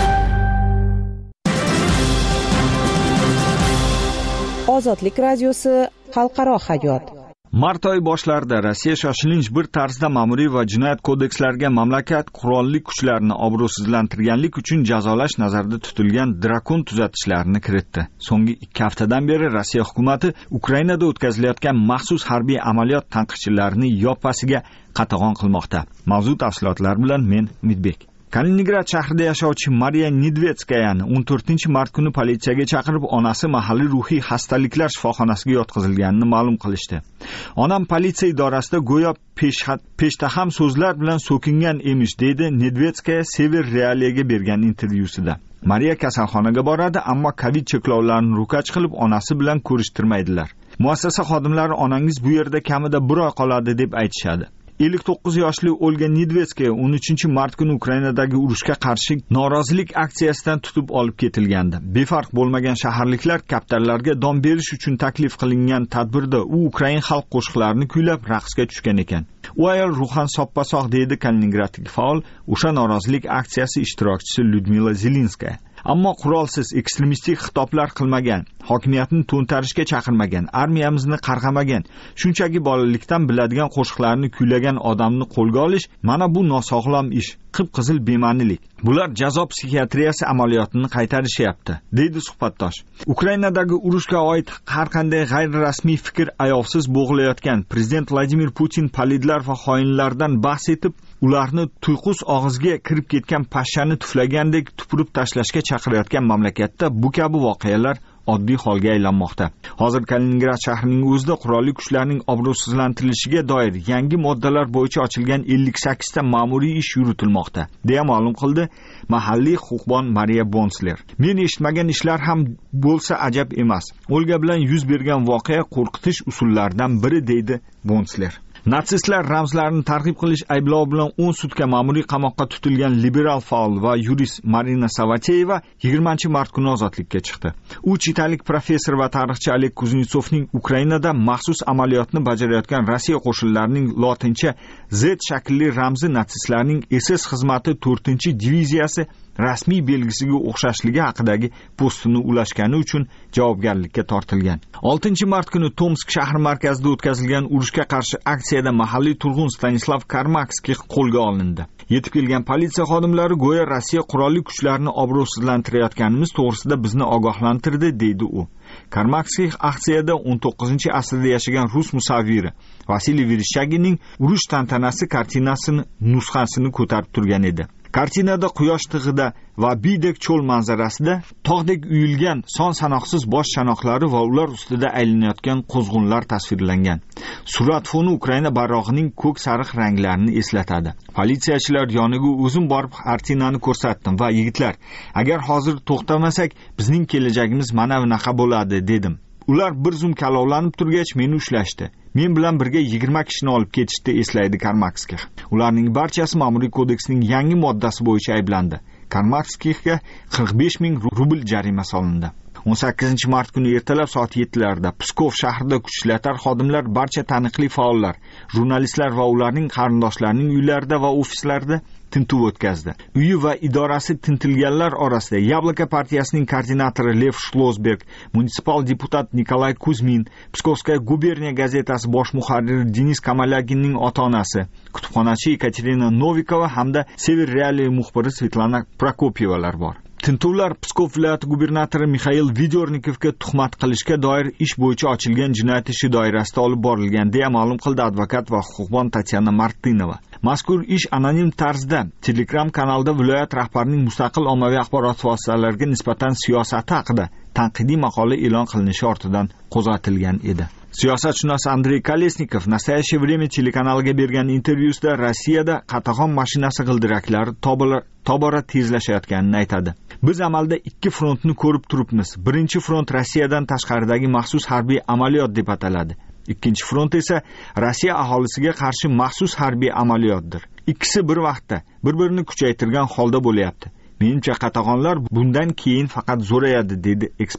Ozodlik radiosi xalqaro hayot. Mart oyi boshlarida Rossiya shoshilinch bir tarzda ma'muriy va jinoyat kodekslariga mamlakat qurolli kuchlarini obro'sizlantirganlik uchun jazolash nazarda tutilgan drakon tuzatishlarni kiritdi. So'nggi 2 haftadan beri Rossiya hukumatı Ukrainada o'tkazilayotgan maxsus harbiy amaliyot tanqidchilarini yoppasiga qatag'on qilmoqda. Mavzu tafsilotlar bilan men Umidbek. Kaliningrad shahrida yashovchi Mariya Nedvetskayani 14-mart kuni politsiyaga chaqirib, onasi mahalliy ruhiy xastaliklar shifoxonasiga yotqizilganini ma'lum qilishdi. Onam politsiya idorasida go'yo peshtaham so'zlar bilan so'kingan emish, deydi Nedvetskaya Sever Realiyaga bergan intervyusida. Mariya kasalxonaga boradi, ammo Covid cheklovlarini ro'kach qilib, onasi bilan ko'rishtirmaydilar. Muassasa xodimlari onangiz bu yerda kamida 1 oy qoladi deb aytishadi. 59 yoshli Olga Nedvetskaya 13-mart kuni Ukrainadagi urushga qarshi norozilik aksiyasidan tutib olib ketilgandi. Befarq bo'lmagan shaharliklar kaptarlarga dom berish uchun taklif qilingan tadbirda u Ukrain xalq qo'shiqlarini kuylab raqsga tushgan ekan. U ayol ruhan soppa-sog', deydi Kaliningraddagi faol, o'sha norozilik aksiyasi ishtirokchisi Lyudmila Zelenskaya. Ammo qurolsiz ekstremistik xitoblar qilmagan, hokimiyatni to'ntarishga chaqirmagan, armiyamizni qarg'amagan, shunchaki bolalikdan biladigan qo'shiqlarni kuylagan odamni qo'lga olish, mana bu nosog'lom ish, qip-qizil bema'nilik. Bular jazo psixiatriyasi amaliyotini qaytarishyapti, deydi suhbatdosh. Ukrainadagi urushga oid har qanday g'ayri-rasmiy fikr ayovsiz bo'g'ilayotgan prezident Vladimir Putin palidlar va xoinlardan bahs etib, ularni tuyqus og'izga kirib ketgan pashshani tuflagandek tupurib tashlashga chaqirayotgan mamlakatda bu kabi voqealar oddiy holga aylanmoqda. Hozir Kaliningrad shahrining o'zida qurolli kuchlarning obro'sizlantirilishiga doir yangi moddalar bo'yicha ochilgan 58 ta ma'muriy ish yuritilmoqda, deya ma'lum qildi mahalliy huquqbon Mariya Bonsler. Men eshitmagan ishlar ham bo'lsa ajab emas. Olga bilan yuz bergan voqea qo'rqitish usullaridan biri, deydi Bonsler. Natsistlar ramzlarini targ'ib qilish ayblovi bilan 10 sutka ma'muriy qamoqqa tutilgan liberal faol va yurist Marina Savateyeva 20-mart kuni ozodlikka chiqdi. U chitalik professor va tarixchi Oleg Kuznetsovning Ukrainada maxsus amaliyotni bajarayotgan Rossiya qo'shinlarining lotincha Z shaklli ramzi natsistlarning SS xizmati 4-diviziyasi rasmiy belgisiga o'xshashligi haqidagi postini ulashgani uchun javobgarlikka tortilgan. 6-mart kuni Tomsk shahri markazida o'tkazilgan urushga qarshi aksiyada mahalliy turg'un Stanislav Karmakskiy qo'lga olindi. Yetib kelgan politsiya xodimlari go'yo Rossiya qurolli kuchlarini obro'sizlantirayotganimiz to'g'risida bizni ogohlantirdi, deydi u. Karmakskiy aksiyada 19-asrda yashagan rus musavviri Vasiliy Vereshchaginning urush tantanasi kartinasini nusxasini ko'tarib turgan edi. Kartinada quyosh tig'ida va biydek cho'l manzarasida tog'dek uyilgan son sanoqsiz bosh chanoqlari va ular ustida aylanayotgan qo'zg'unlar tasvirlangan. Surat foni Ukraina bayrog'ining ko'k sariq ranglarini eslatadi. Politsiyachilar yoniga o'zim borib kartinani ko'rsatdim va yigitlar, agar hozir to'xtamasak, bizning kelajagimiz mana bunaqa bo'ladi, dedim. Ular bir zum kalovlanib turgach meni ushlashdi. Men bilan birga 20 kishini olib ketishdi, eslaydi Karmakskiy. Ularning barchasi ma'muriy kodeksning yangi moddasi bo'yicha ayblandi. Karmakskiyga 45,000 rubl jarima solindi. 18-mart kuni ertalab soat 7larda Pskov shahrida kuchlatar xodimlar barcha taniqli faollar, jurnalistlar va ularning qarindoshlarining uylarida va ofislarida tintuv o'tkazdi. Uyi va idorasi tintilganlar orasida Yabloko partiyasining koordinatori Lev Shlosberg, munisipal deputat Nikolay Kuzmin, Pskovskaya guberniya gazetasi bosh muharriri Denis Kamalaginning ota-onasi, kutubxonachi Ekaterina Novikova hamda Sever Realiya muxbiri Svetlana Prokopyevalar bor. Tintuvlar Pskov viloyati gubernatori Mikhail Vidornikovga tuhmat qilishga doir ish bo'yicha ochilgan jinoyat ishi doirasida olib borilgan, deya ma'lum qildi advokat va huquqbon Tatyana Martinova. Mazkur ish anonim tarzda Telegram kanalida viloyat rahbarining mustaqil ommaviy axborot vositalariga nisbatan siyosati haqida tanqidiy maqola e'lon qilinishi ortidan qo'zg'atilgan edi. Siyosatshunos Andrey Kolesnikov Nastoящее время telekanaliga bergan intervyusida Rossiyada qatag'on mashinasi g'ildiraklari tobora tezlashayotganini aytadi. Biz amalda 2 frontni ko'rib turibmiz. Birinchi front Rossiyadan tashqaridagi maxsus harbiy amaliyot deb ataladi. Ikkinchi front esa Rossiya aholisiga qarshi maxsus harbiy amaliyotdir. Ikkisi bir vaqtda bir-birini kuchaytirgan holda bo'lyapti. Menimcha qatag'onlar bundan keyin faqat zo'rayadi, dedi ekspert.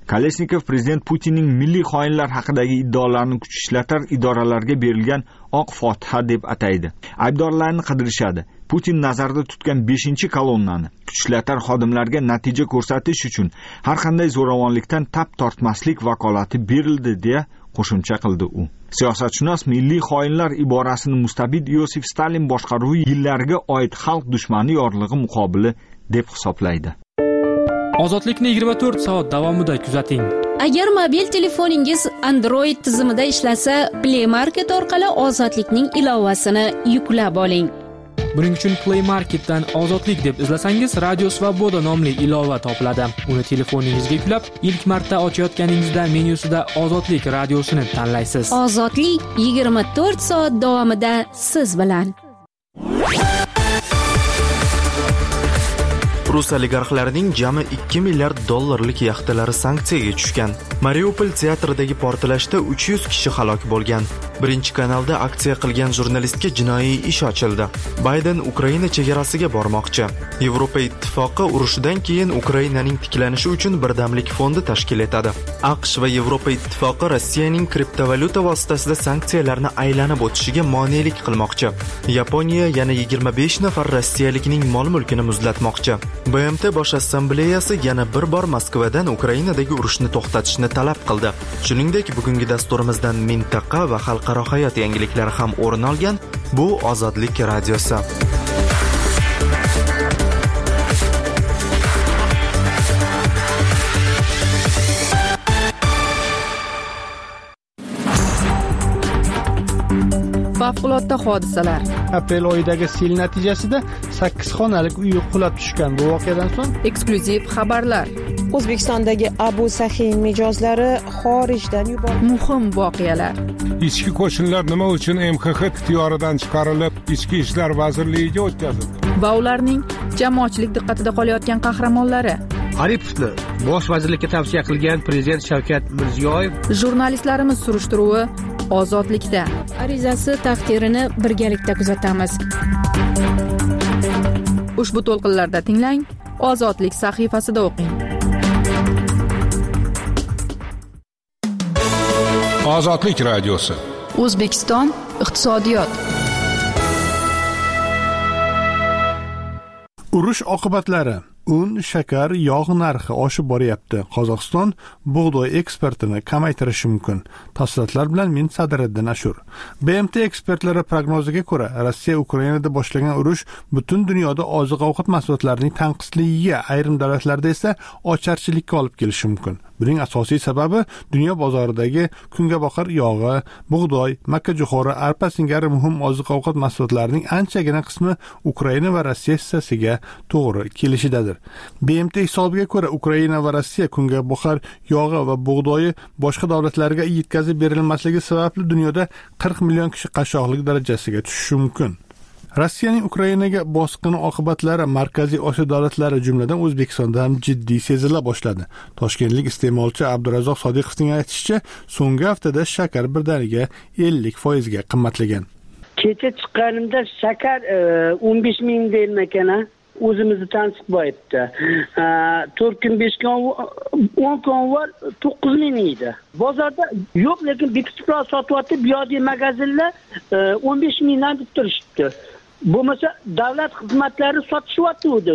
Kalesnikov prezident Putinning milliy xoinlar haqidagi iddaolarini kuch ishlatar idoralarga berilgan oq fotiha deb ataydi. Aybdorlarni qidirishadi. Putin nazarda tutgan 5-kolonnani kuch ishlatar xodimlarga natija ko'rsatish uchun har qanday zo'ravonlikdan tap tortmaslik vakolati berildi deya qo'shimcha qildi u. Siyosatshunos milliy xoinlar iborasini mustabid Yosif Stalin boshqaruvi yillariga oid xalq dushmani yorlig'i muqobili deb hisoblaydi. Ozodlikni 24 soat davomida kuzating. Agar mobil telefoningiz Android tizimida ishlasa, Play Market orqali Ozodlikning ilovasini yuklab oling. Buning uchun Play Marketdan Ozodlik deb izlasangiz, Radio Svoboda nomli ilova topiladi. Uni telefoningizga yuklab, ilk marta ochayotganingizda menyusida Ozodlik radiosini tanlaysiz. Ozodlik 24 soat davomida siz bilan. Rus oligarxlarining jami 2 milliard dollarlik yaxtalari sanksiyaga tushgan. Mariupol teatridagi portlashda 300 kishi halok bo'lgan. Birinchi kanalda aksiya qilgan jurnalistga jinoiy ish ochildi. Bayden Ukraina chegarasiga bormoqchi. Yevropa ittifoqi urushidan keyin Ukrainaning tiklanishi uchun birdamlik fondi tashkil etadi. AQSh va Yevropa ittifoqi Rossiyaning kriptovalyuta vositasida sanksiyalarni aylanib o'tishiga monelik qilmoqchi. Yaponiya yana 25 nafar rossiyalikning mol-mulkini muzlatmoqchi. BMT Bosh assambleyasi yana bir bor Moskvadan Ukrainadagi urushni to'xtatishni talab qildi. Shuningdek, bugungi dasturimizdan mintaqa va xalqaro hayot yangiliklari ham o'rin olgan. Bu Ozodlik radiosi. Favqulodda hodisalar. Aprel oyidagi sel natijasida 8 xonalik uy qulab tushgan. Bu voqeadan so'ng Eksklyuziv xabarlar. O'zbekistondagi Abu Sahiy mijozlari xorijdan yuborildi. Muhim voqealar. Ichki qo'shinlar nima uchun MXX ixtiyoridan chiqarilib, Ichki ishlar vazirligiga o'tkazildi? Va ularning jamoatchilik diqqatida qolayotgan qahramonlari. Aripovni bosh vazirlikka tavsiya qilgan prezident Shavkat Mirziyoyev. Jurnalistlarimiz surishtiruvi Ozodlikda. Arizasi taqdirini birgalikda kuzatamiz. Ushbu to'lqinlarda tinglang, Ozodlik sahifasida o'qing. Ozodlik radiosi. O'zbekiston iqtisodiyot. urush oqibatlari. Un, shakar, yog' narxi oshib boryapti. Qozog'iston bug'doy eksportini kamaytirishi mumkin. Tafsilotlar bilan men Sadiriddin Ashur. BMT ekspertlari prognoziga ko'ra, Rossiya Ukrainada boshlagan urush butun dunyoda oziq-ovqat mahsulotlarining tanqisligiga, ayrim davlatlarda esa ocharchilikka olib kelishi mumkin. Buning asosiy sababi dunyo bozoridagi kungaboqar yog'i, bug'doy, makkajo'xori, arpa singari muhim oziq-ovqat mahsulotlarining anchagina qismi Ukraina va Rossiya hissasiga to'g'ri kelishidadir. BMT hisobiga ko'ra, Ukraina va Rossiya kungaboqar yog'i va bug'doyi boshqa davlatlarga yetkazib berilmasligi sababli dunyoda 40 million kishi qashshoqlik darajasiga tushishi mumkin. Rossiyaning Ukrainaga bosqini oqibatlari Markaziy Osiyo davlatlari jumladan O'zbekistonda ham jiddiy sezila boshladi. Toshkentlik iste'molchi Abdurazzoq Sodiqovning aytishicha, so'nggi haftada shakar birdaniga 50% ga qimmatlagan. Kecha chiqqanimda shakar 15 ming deyman ekan. O'zimizni tansiq bo'yibdi. 4 kun 5 kun 10 kun var 9 ming edi. Bozorda yo'q, lekin bekitibroq sotyapti. Bu yoqdagi magazinlar 15 mingdan deb turishibdi. Bo'lmasa davlat xizmatlari sotishyapti edi.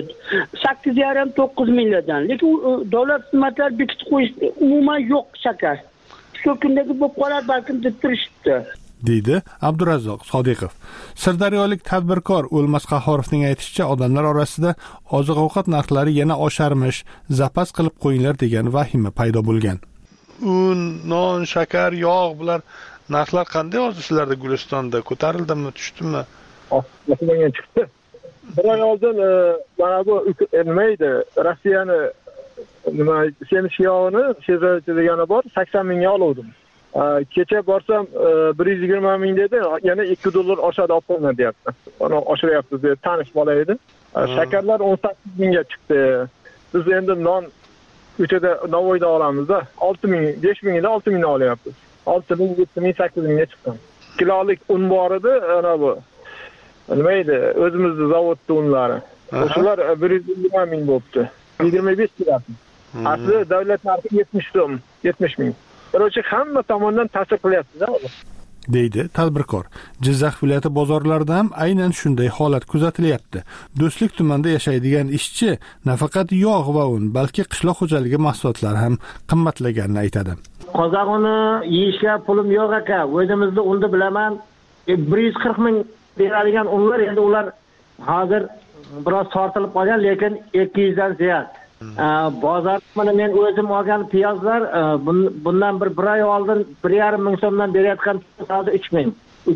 8,5-9 milliondan. Lekin davlat xizmatlari bekitib qo'yish umuman yo'q shakar. Shu kundagi bo'lib qolar balkim deb turishibdi. deydi Abdurazzoq Sodiqov. Sirdaryolik tadbirkor O'lmas Qahorovning aytishicha, odamlar orasida oziq-ovqat narxlari yana osharmish, zapas qilib qo'yinglar degan vahima paydo bo'lgan. Un, non, shakar, yog' bular narxlar qanday hozir sizlarda Gulistonda? Ko'tarildimi, tushdimi? Osmonga chiqdi. Bir oy oldin mana bu nima edi? Rossiyani semiz yog'ini Chevrolet degani bor, 80 mingga oluvdim. Kecha borsam 120 ming dedi, yana $2 oshadi olib qo'yinglar deyapti. Uni oshiryapti deb tanish bola edi. Shakarlar 18 mingga chiqdi. Biz endi non o'chada Navoiyda olamizda 6 ming, 5 mingda 6 mingdan olyapmiz. 6 ming, 7 ming, 8 mingga chiqqan. Kilolik un bor edi, ana bu. Nima edi? O'zimizning zavodda unlari. O'shalar 120 ming bo'libdi. 25 kilo. Asli davlat narxi 70 ming. Birochi hamma tomonidan ta'sir qilyapti-da. deydi tadbirkor. Jizzax viloyati bozorlarida ham aynan shunday holat kuzatilyapti. Do'stlik tumanida yashaydigan ishchi nafaqat yog' va un, balki qishloq xo'jaligi mahsulotlari ham qimmatlaganini aytadi. Qozoq uni yeyishga pulim yo'q aka. O'zimizda unda bilaman 140 ming beradigan unlar endi ular hozir biroz tortilib qolgan, lekin 200 dan ziyod. Bozor mana men o'zim olgan piyozlar bundan bir oy oldin 1,5 ming so'mdan berayotgan hozir 3 ming.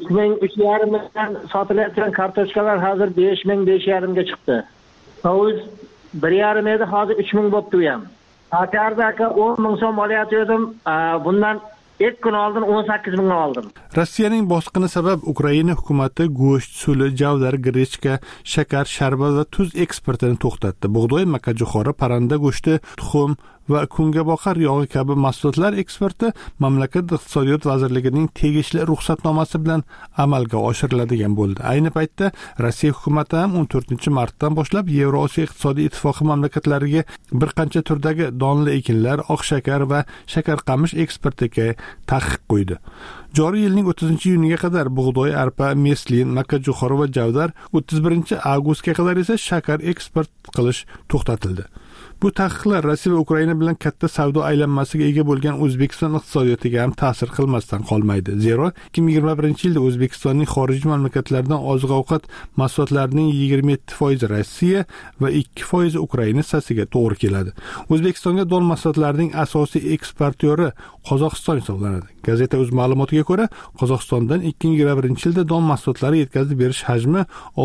3,5 mingdan sotilayotgan kartoshkalar hozir 5 ming, 5,5 ga chiqdi. Hovuz 1,5 edi, hozir 3 ming bo'libdi u ham. Akarda aka 10 ming so'm olayotgandim. Bundan 2 kun oldin 18 mingga oldim. Rossiyaning bosqini sabab Ukraina hukumati go'sht, suli, javdar, grechka, shakar, sharbat va tuz eksportini to'xtatdi. Bug'doy, makajo'xori, parranda go'shti, tuxum va kungaboqar yog'i kabi mahsulotlar eksporti mamlakat iqtisodiyot vazirligining tegishli ruxsatnomasi bilan amalga oshiriladigan bo'ldi. Ayni paytda Rossiya hukumati ham 14-martdan boshlab Yevrosiyo iqtisodiy ittifoqi mamlakatlariga bir qancha turdagi donli ekinlar, oq shakar va shakarqamish eksportiga taqiq qo'ydi. Joriy yilning 30-iyuniga qadar bug'doy, arpa, meslin, makajo'xori va javdar, 31-avgustga qadar esa shakar eksport qilish to'xtatildi. Bu taqiqlar Rossiya va Ukraina bilan katta savdo aylanmasiga ega bo'lgan O'zbekiston iqtisodiyotiga ham ta'sir qilmasdan qolmaydi. Zero 2021-yilda O'zbekistonning xorijiy mamlakatlardan oziq-ovqat mahsulotlarining 27% Rossiya va 2% Ukraina hissasiga to'g'ri keladi. O'zbekistonga don mahsulotlarining asosiy eksportyori Qozog'iston hisoblanadi. Gazeta o'z ma'lumotiga ko'ra, Qozog'istondan 2021-yilda don mahsulotlari yetkazib berish hajmi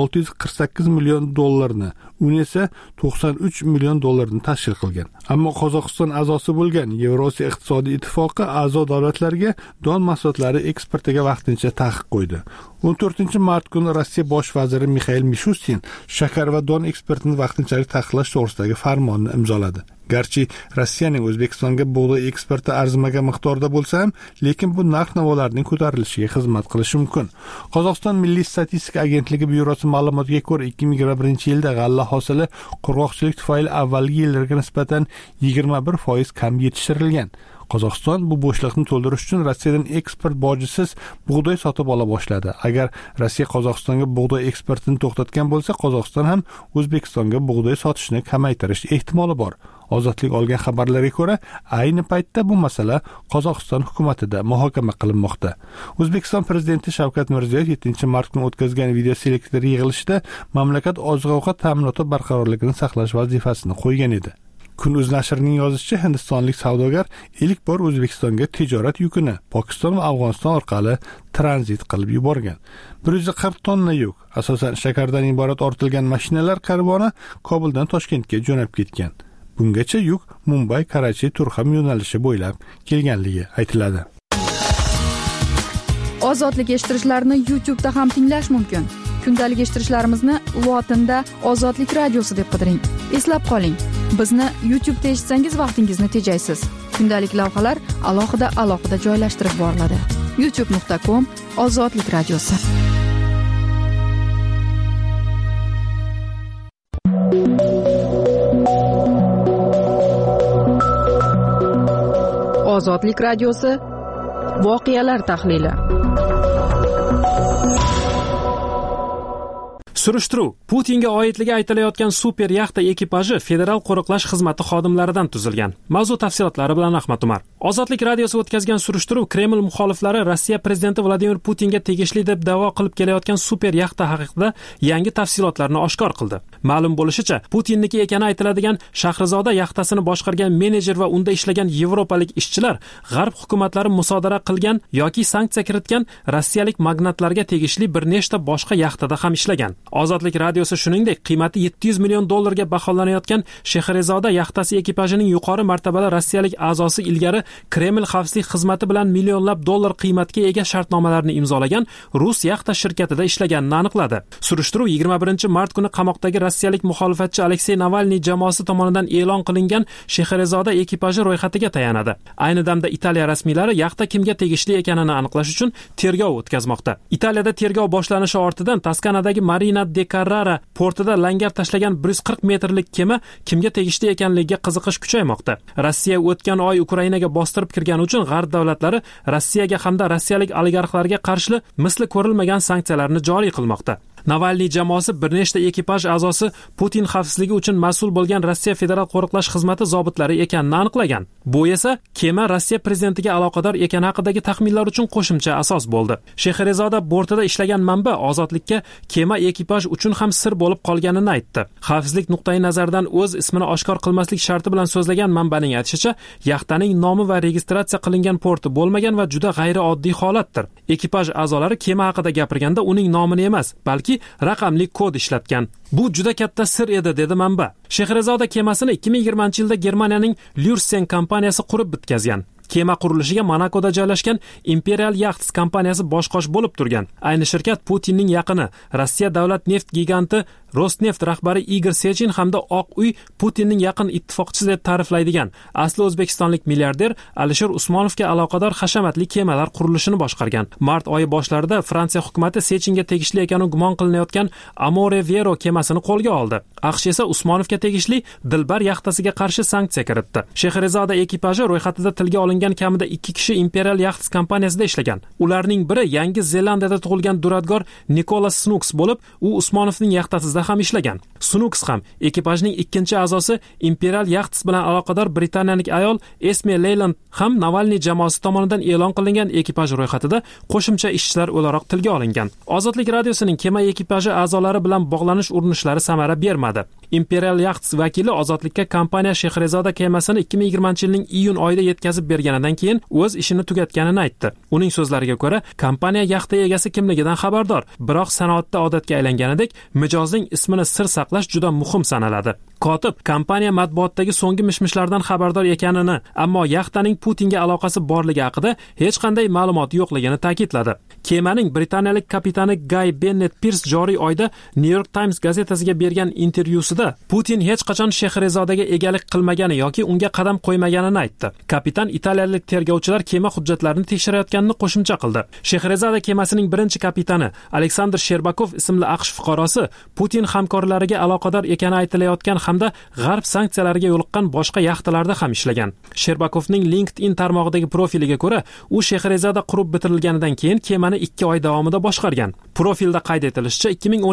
$648 million, un esa $93 million tashkil qilgan. Ammo Qozog'iston a'zosi bo'lgan Yevrosiyo iqtisodiy ittifoqi a'zo davlatlarga don mahsulotlari eksportiga vaqtincha taqiq qo'ydi. 14-mart kuni Rossiya bosh vaziri Mikhail Mishustin shakar va don eksportini vaqtinchalik taqiqlash to'g'risidagi farmonni imzoladi. Garchi Rossiyaning O'zbekistonga bug'doy eksporti arzimagan miqdorda bo'lsa ham, lekin bu narx-navolarning ko'tarilishiga xizmat qilishi mumkin. Qozog'iston Milliy statistika agentligi byurosi ma'lumotiga ko'ra, 2021-yilda g'alla hosili qurg'oqchilik tufayli avvalgi yillarga nisbatan 21% kam yetishtirilgan. Qozog'iston bu bo'shliqni to'ldirish uchun Rossiyadan eksport bojisiz bug'doy sotib ola boshladi. Agar Rossiya Qozog'istonga bug'doy eksportini to'xtatgan bo'lsa, Qozog'iston ham O'zbekistonga bug'doy sotishni kamaytirish ehtimoli bor. Ozodlik olgan xabarlarga ko'ra, ayni paytda bu masala Qozog'iston hukumatida muhokama qilinmoqda. O'zbekiston prezidenti Shavkat Mirziyoyev 7-mart kuni o'tkazgan video selektor yig'ilishida mamlakat oziq-ovqat ta'minoti barqarorligini saqlash vazifasini qo'ygan edi. Kun.uz nashrining yozishicha, hindistonlik savdogar ilk bor O'zbekistonga tijorat yukini Pokiston va Afg'oniston orqali tranzit qilib yuborgan. 140 tonna yuk, asosan shakardan iborat ortilgan mashinalar karvoni Kobuldan Toshkentga jo'nab ketgan. Bungacha yuk Mumbay, Karachi, Turxam yo'nalishi bo'ylab kelganligi aytiladi. Ozodlik eshittirishlarni YouTube'da ham tinglash mumkin. Kundalik eshittirishlarimizni lotinda Ozodlik radiosi deb qidiring. Eslab qoling, bizni YouTube'da eshitsangiz vaqtingizni tejaysiz. Kundalik lavhalar alohida joylashtirib boriladi. youtube.com/Ozodlik radiosi. Ozodlik radiosi voqealar tahlili. Surishtiruv: Putinga oidligi aytilayotgan super yaxta ekipaji federal qo'riqlash xizmati xodimlaridan tuzilgan. Mavzu tafsilotlari bilan Ahmad Umar. Ozodlik radiosi o'tkazgan surishtiruv Kreml muxoliflari Rossiya prezidenti Vladimir Putinga tegishli deb da'vo qilib kelayotgan super yaxta haqida yangi tafsilotlarni oshkor qildi. Ma'lum bo'lishicha, Putinniki ekani aytiladigan Shahrizoda yaxtasini boshqargan menejer va unda ishlagan yevropalik ishchilar g'arb hukumatlari musodara qilgan yoki sanksiya kiritgan rossiyalik magnatlarga tegishli bir nechta boshqa yaxtada ham ishlagan. Ozodlik radiosi shuningdek, qiymati $700 million ga baholanayotgan Shahrizoda yaxtasi ekipajining yuqori martabali rossiyalik a'zosi ilgari Kreml xavfsizlik xizmati bilan millionlab dollar qiymatga ega shartnomalarni imzolagan rus yaxta shirkatida ishlaganini aniqladi. Surishtiruv 21-mart kuni qamoqdagi rossiyalik muxolifatchi Aleksey Navalniy jamoasi tomonidan e'lon qilingan Shahrizoda ekipaji ro'yxatiga tayanadi. Ayni damda Italiya rasmiylari yaxta kimga tegishli ekanini aniqlash uchun tergov o'tkazmoqda. Italiyada tergov boshlanishi ortidan Toskanadagi Marina Marina de Carrara portida langar tashlagan 140 metrlik kema kimga tegishli ekanligiga qiziqish kuchaymoqda. Rossiya o'tgan oy Ukrainaga bostirib kirgani uchun G'arb davlatlari Rossiyaga hamda rossiyalik oligarxlarga qarshi misli ko'rilmagan sanksiyalarni joriy qilmoqda. Navalniy jamoasi bir nechta ekipaj a'zosi Putin xavfsizligi uchun mas'ul bo'lgan Rossiya Federal qo'riqlash xizmati zobitlari ekanini aniqlagan. Bu esa kema Rossiya prezidentiga aloqador ekani haqidagi taxminlar uchun qo'shimcha asos bo'ldi. Shehrizoda bortida ishlagan manba ozodlikka kema ekipaj uchun ham sir bo'lib qolganini aytdi. Xavfsizlik nuqtai nazaridan o'z ismini oshkor qilmaslik sharti bilan so'zlagan manbaning aytishicha, yaxtaning nomi va registratsiya qilingan porti bo'lmagan va juda g'ayrioddiy holatdir. Ekipaj a'zolari kema haqida gapirganda uning nomini emas, balki raqamli kod ishlatgan. Bu juda katta sir edi, dedi manba. Shehrizoda kemasini 2020-yilda Germaniyaning Lürsen kompaniyasi qurib bitkazgan. Kema qurilishiga Monakoda joylashgan Imperial Yachts kompaniyasi bosh-qosh bo'lib turgan. Ayni shirkat Putinning yaqini, Rossiya davlat neft giganti Rosneft rahbari Igor Sechin hamda Oq uy Putinning yaqin ittifoqchisi deb ta'riflaydigan asli o'zbekistonlik milliarder Alisher Usmonovga aloqador hashamatli kemalar qurilishini boshqargan. Mart oyi boshlarida Fransiya hukumatı Sechinga tegishli ekani gumon qilinayotgan Amore Vero kemasini qo'lga oldi. AQSh esa Usmonovga tegishli Dilbar yaxtasiga qarshi sanksiya kiritdi. Shehrizoda ekipaji ro'yxatida tilga olingan kamida 2 kishi Imperial Yachts kompaniyasida ishlagan. Ularning biri Yangi Zelandiyada tug'ilgan duradgor Nikolas Snooks bo'lib, u Usmonovning yaxtasida ham ishlagan. Snooks ham ekipajning ikkinchi a'zosi Imperial Yachts bilan aloqador britaniyalik ayol Esme Leyland ham Navalniy jamoasi tomonidan e'lon qilingan ekipaj ro'yxatida qo'shimcha ishchilar o'laroq tilga olingan. Ozodlik radiosining kema ekipaji a'zolari bilan bog'lanish urinishlari samara bermadi. Imperial Yachts vakili ozodlikka kompaniya Shehrizoda kemasini 2020-yilning iyun oyida yetkazib berganidan keyin o'z ishini tugatganini aytdi. Uning so'zlariga ko'ra, kompaniya yaxta egasi kimligidan xabardor, biroq sanoatda odatga aylanganidek mijozning ismini sir saqlash juda muhim sanaladi. Kotib kompaniya matbuotdagi so'nggi mishmishlardan xabardor ekanini, ammo yaxtaning Putinga aloqasi borligi haqida hech qanday ma'lumot yo'qligini ta'kidladi. Kemaning britaniyalik kapitani Guy Bennett Pierce joriy oyda New York Times gazetasiga bergan intervyusida Putin hech qachon Shehrizodaga egalik qilmagani yoki unga qadam qo'ymaganini aytdi. Kapitan italiyalik tergovchilar kema hujjatlarini tekshirayotganini qo'shimcha qildi. Shehrizoda kemasining birinchi kapitani Aleksandr Sherbakov ismli AQSh fuqarosi Putin hamkorlariga aloqador ekani aytilayotgan hamda g'arb sanksiyalariga yo'liqqan boshqa yaxtalarda ham ishlagan. Sherbakovning LinkedIn tarmog'idagi profiliga ko'ra, u Shehrizoda qurib bitirilganidan keyin kemani 2 oy davomida boshqargan. Profilda qayd etilishicha,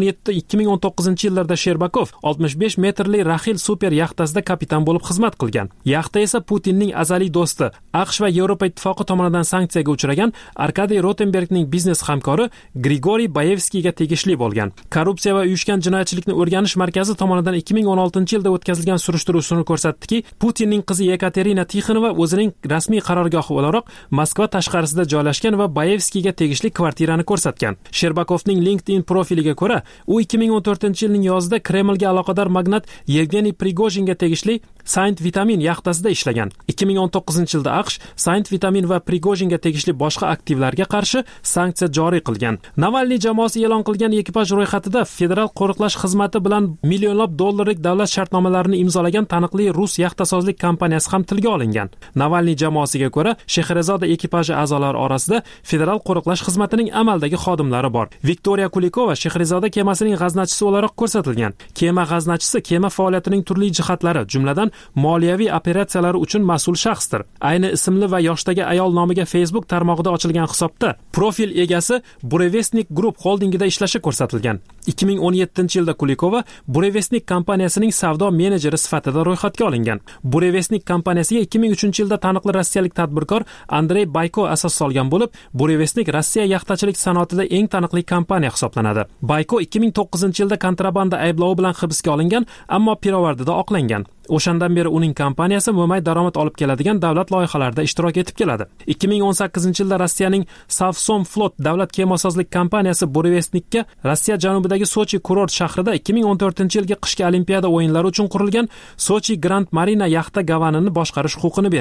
2017-2019-yillarda Sherbakov 65 metrli Raxil super yaxtasida kapitan bo'lib xizmat qilgan. Yaxta esa Putinning azaliy do'sti, AQSh va Yevropa ittifoqi tomonidan sanksiyaga uchragan Arkadiy Rotenbergning biznes hamkori Grigoriy Bayevskiyga tegishli bo'lgan. Korrupsiya va uyushgan jinoyatchilikni o'rganish markazi tomonidan 2016-yilda o'tkazilgan surishtiruv ko'rsatdiki, Putinning qizi Yekaterina Tixonova o'zining rasmiy qarorgohi o'laroq Moskva tashqarisida joylashgan va Bayevskiyga tegishli kvartirani ko'rsatgan. Sherbakovning LinkedIn profiliga ko'ra, u 2014-yilning yozida Kremlga aloqador magnat Yevgeniy Prigojinga tegishli Saint Vitamin yaxtasida ishlagan. 2019-yilda AQSh Saint Vitamin va Prigojinga tegishli boshqa aktivlarga qarshi sanksiya joriy qilgan. Navalniy jamoasi e'lon qilgan ekipaj ro'yxatida Federal qo'riqlash xizmati bilan millionlab dollarlik davlat shartnomalarini imzolagan taniqli rus yaxtasozlik kompaniyasi ham tilga olingan. Navalniy jamoasiga ko'ra, Shehrizoda ekipaji a'zolari orasida Federal qo'riqlash xizmatining amaldagi xodimlari bor. Viktoriya Kulikova Shehrizoda kemasining g'aznachisi o'laroq ko'rsatilgan. Kema g'aznachisi kema faoliyatining turli jihatlari, jumladan moliyaviy operatsiyalari uchun mas'ul shaxsdir. Ayni ismli va yoshdagi ayol nomiga Facebook tarmog'ida ochilgan hisobda profil egasi Burevestnik Group holdingida ishlashi ko'rsatilgan. 2017-yilda Kulikova Burevestnik kompaniyasining savdo menejeri sifatida ro'yxatga olingan. Burevestnik kompaniyasiga 2003-yilda taniqli rossiyalik tadbirkor Andrey Bayko asos solgan bo'lib, Burevestnik Rossiya yaxtachilik sanoatida eng taniqli kompaniya hisoblanadi. Bayko 2009-yilda kontrabanda ayblovi bilan hibsga olingan, ammo pirovardida oqlangan. O'shandan beri uning kompaniyasi mo'may daromad olib keladigan davlat loyihalarida ishtirok etib keladi. 2018-yilda Rossiyaning Savsomflot davlat kemasozlik kompaniyasi Burevestnikka Rossiya janubidagi Sochi kurort shahrida 2014-yilgi qishki olimpiada o'yinlari uchun qurilgan Sochi Grand Marina yaxta gavanini boshqarish huquqini bergan.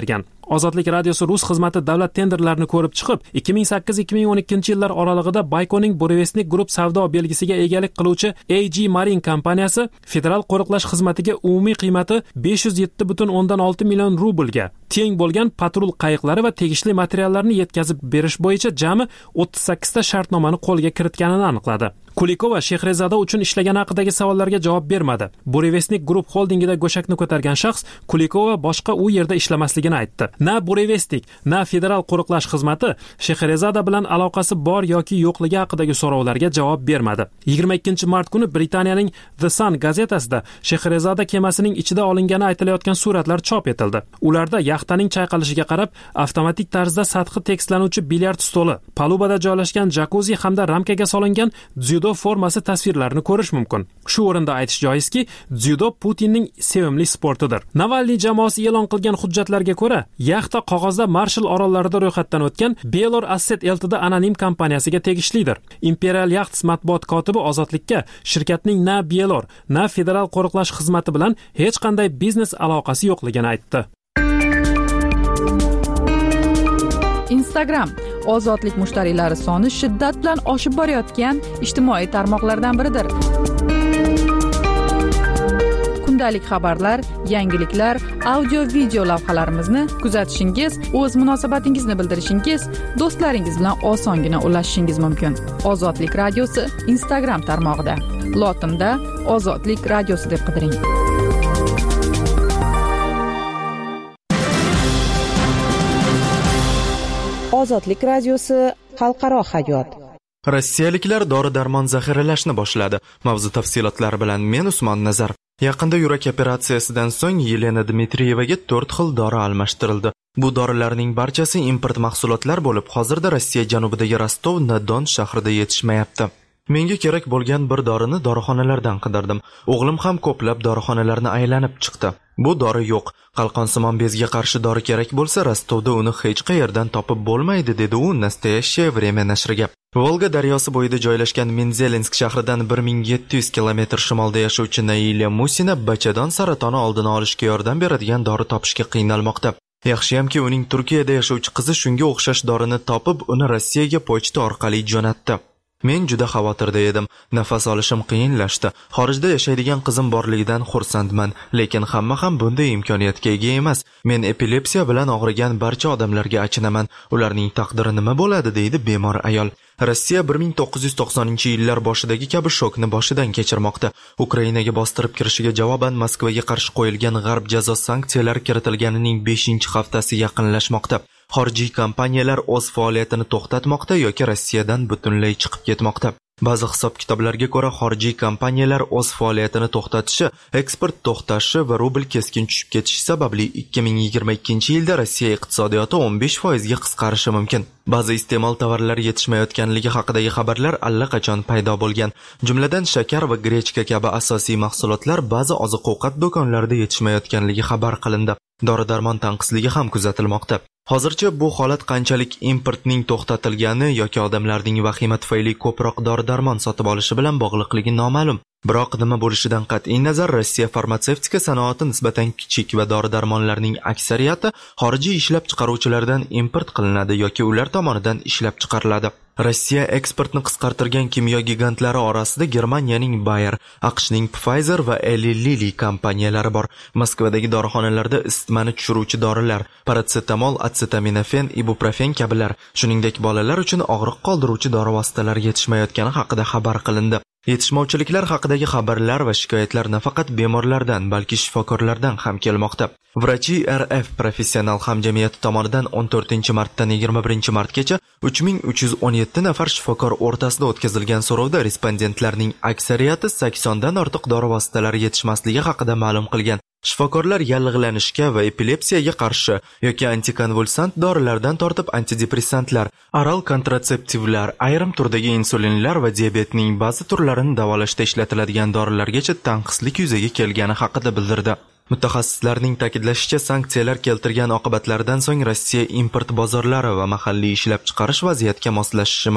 Ozodlik radiosi rus xizmati davlat tenderlarini ko'rib chiqib, 2008-2012 yillar oralig'ida Baykoning Burevestnik Group savdo belgisiga egalik qiluvchi AG Marine kompaniyasi federal qo'riqlash xizmatiga umumiy qiymati 507,6 million rublga teng bo'lgan patrul qayiqlari va tegishli materiallarni yetkazib berish bo'yicha jami 38 ta shartnomani qo'lga kiritganini aniqladi. Kulikova Shehrezoda uchun ishlagan haqidagi savollarga javob bermadi. Burevestnik Group holdingida go'shakni ko'targan shaxs Kulikova boshqa u yerda ishlamasligini aytdi. Na Burevestnik, na federal qo'riqlash xizmati Shehrezoda bilan aloqasi bor yoki yo'qligi haqidagi so'rovlarga javob bermadi. 22-mart kuni Britaniyaning The Sun gazetasida Shehrezoda kemasining ichida olingani aytilayotgan suratlar chop etildi. Ularda yaxtaning chayqalishiga qarab, avtomatik tarzda sathi tekislanuvchi bilyard stoli, palubada joylashgan jakuzi hamda ramkaga solingan dzyudo formasi tasvirlarini ko'rish mumkin. Shu o'rinda aytish joizki, dzyudo Putinning sevimli sportidir. Navalniy jamoasi e'lon qilgan hujjatlarga ko'ra, yaxta qog'ozda Marshall orollarida ro'yxatdan o'tgan Belor Asset Ltd anonim kompaniyasiga tegishlidir. Imperial Yachts matbuot kotibi Ozodlikka shirkatning na Belor, na federal qo'riqlash xizmati bilan hech qanday biznes aloqasi yo'qligini aytdi. Instagram ozodlik mushtariylari soni shiddat bilan oshib borayotgan ijtimoiy tarmoqlardan biridir. Kundalik xabarlar, yangiliklar, audio-video lavhalarimizni kuzatishingiz, o'z munosabatingizni bildirishingiz, do'stlaringiz bilan osongina ulashishingiz mumkin. Ozodlik radiosi Instagram tarmog'ida. Lotinda Ozodlik radiosi deb qidiring. Ozodlik radiosi xalqaro hayot. Rossiyaliklar dori-darmon zaxiralashni boshladi. Mavzu tafsilotlari bilan men Usmon Nazar. Yaqinda yurak operatsiyasidan so'ng Yelena Dmitriyevaga 4 xil dori almashtirildi. Bu dorilarning barchasi import mahsulotlar bo'lib, hozirda Rossiya janubidagi Rostov-na-Don shahrida yetishmayapti. Menga kerak bo'lgan bir dorini dorixonalardan qidirdim. O'g'lim ham ko'plab dorixonalarni aylanib chiqdi. Bu dori yo'q. Qalqonsimon bezga qarshi dori kerak bo'lsa, Rostovda uni hech qayerdan topib bo'lmaydi, dedi u Nastoящее время nashriga. Volga daryosi bo'yida joylashgan Menzelinsk shahridan 1700 kilometr shimolda yashovchi Nailya Musina bachadon saratoni oldini olishga yordam beradigan dori topishga qiynalmoqda. Yaxshiyamki uning Turkiyada yashovchi qizi shunga o'xshash dorini topib, uni Rossiyaga pochta orqali jo'natdi. Men juda xavotirda edim. Nafas olishim qiyinlashdi. Xorijda yashaydigan qizim borligidan xursandman, lekin hamma ham bunday imkoniyatga ega emas. Men epilepsiya bilan og'rigan barcha odamlarga achinaman. Ularning taqdiri nima bo'ladi, deydi bemor ayol. Rossiya 1990-yillar boshidagi kabi shokni boshidan kechirmoqda. Ukrainaga bostirib kirishiga javoban Moskvaga qarshi qo'yilgan g'arb jazo sanksiyalari kiritilganining 5-haftasi yaqinlashmoqda. Xorijiy kompaniyalar o'z faoliyatini to'xtatmoqda yoki Rossiyadan butunlay chiqib ketmoqda. Ba'zi hisob-kitoblarga ko'ra, xorijiy kompaniyalar o'z faoliyatini to'xtatishi, eksport to'xtashi va rubl keskin tushib ketishi sababli 2022-yilda Rossiya iqtisodiyoti 15% ga qisqarishi mumkin. Ba'zi iste'mol tovarlari yetishmayotganligi haqidagi xabarlar allaqachon paydo bo'lgan. Jumladan shakar va grechka kabi asosiy mahsulotlar ba'zi oziq-ovqat do'konlarida yetishmayotganligi xabar qilindi. Dori-darmon tanqisligi ham kuzatilmoqda. Hozircha bu holat qanchalik importning to'xtatilgani yoki odamlarning vahima tufayli ko'proq dori-darmon sotib olishi bilan bog'liqligi noma'lum. Biroq nima bo'lishidan qat'iy nazar, Rossiya farmatsevtika sanoati nisbatan kichik va dori-darmonlarning aksariyati xorijiy ishlab chiqaruvchilardan import qilinadi yoki ular tomonidan ishlab chiqariladi. Rossiya eksportni qisqartirgan kimyo gigantlari orasida Germaniyaning Bayer, AQShning Pfizer va Eli Lilly kompaniyalari bor. Moskvadagi dorixonalarda isitmani tushiruvchi dorilar, parasetamol, acetaminofen, ibuprofen kabilar, shuningdek bolalar uchun og'riq qoldiruvchi dori vositalari yetishmayotgani haqida xabar qilindi. Yetishmovchiliklar haqidagi xabarlar va shikoyatlar nafaqat bemorlardan, balki shifokorlardan ham kelmoqda. Vrachi RF professional hamjamiyati tomonidan 14-martdan 21-martgacha 3317 nafar shifokor o'rtasida o'tkazilgan so'rovda respondentlarning aksariyati 80 dan ortiq dori vositalari yetishmasligi haqida ma'lum qilgan. Shifokorlar yallig'lanishga va epilepsiyaga qarshi yoki antikonvulsant dorilardan tortib antidepressantlar, oral kontratseptivlar, ayrim turdagi insulinlar va diabetning ba'zi turlarini davolashda ishlatiladigan dorilargacha tanqislik yuzaga kelgani haqida bildirdi. Mutaxassislarning ta'kidlashicha, sanksiyalar keltirgan oqibatlardan so'ng Rossiya import bozorlari va mahalliy ishlab chiqarish vaziyatga moslashishi mumkin.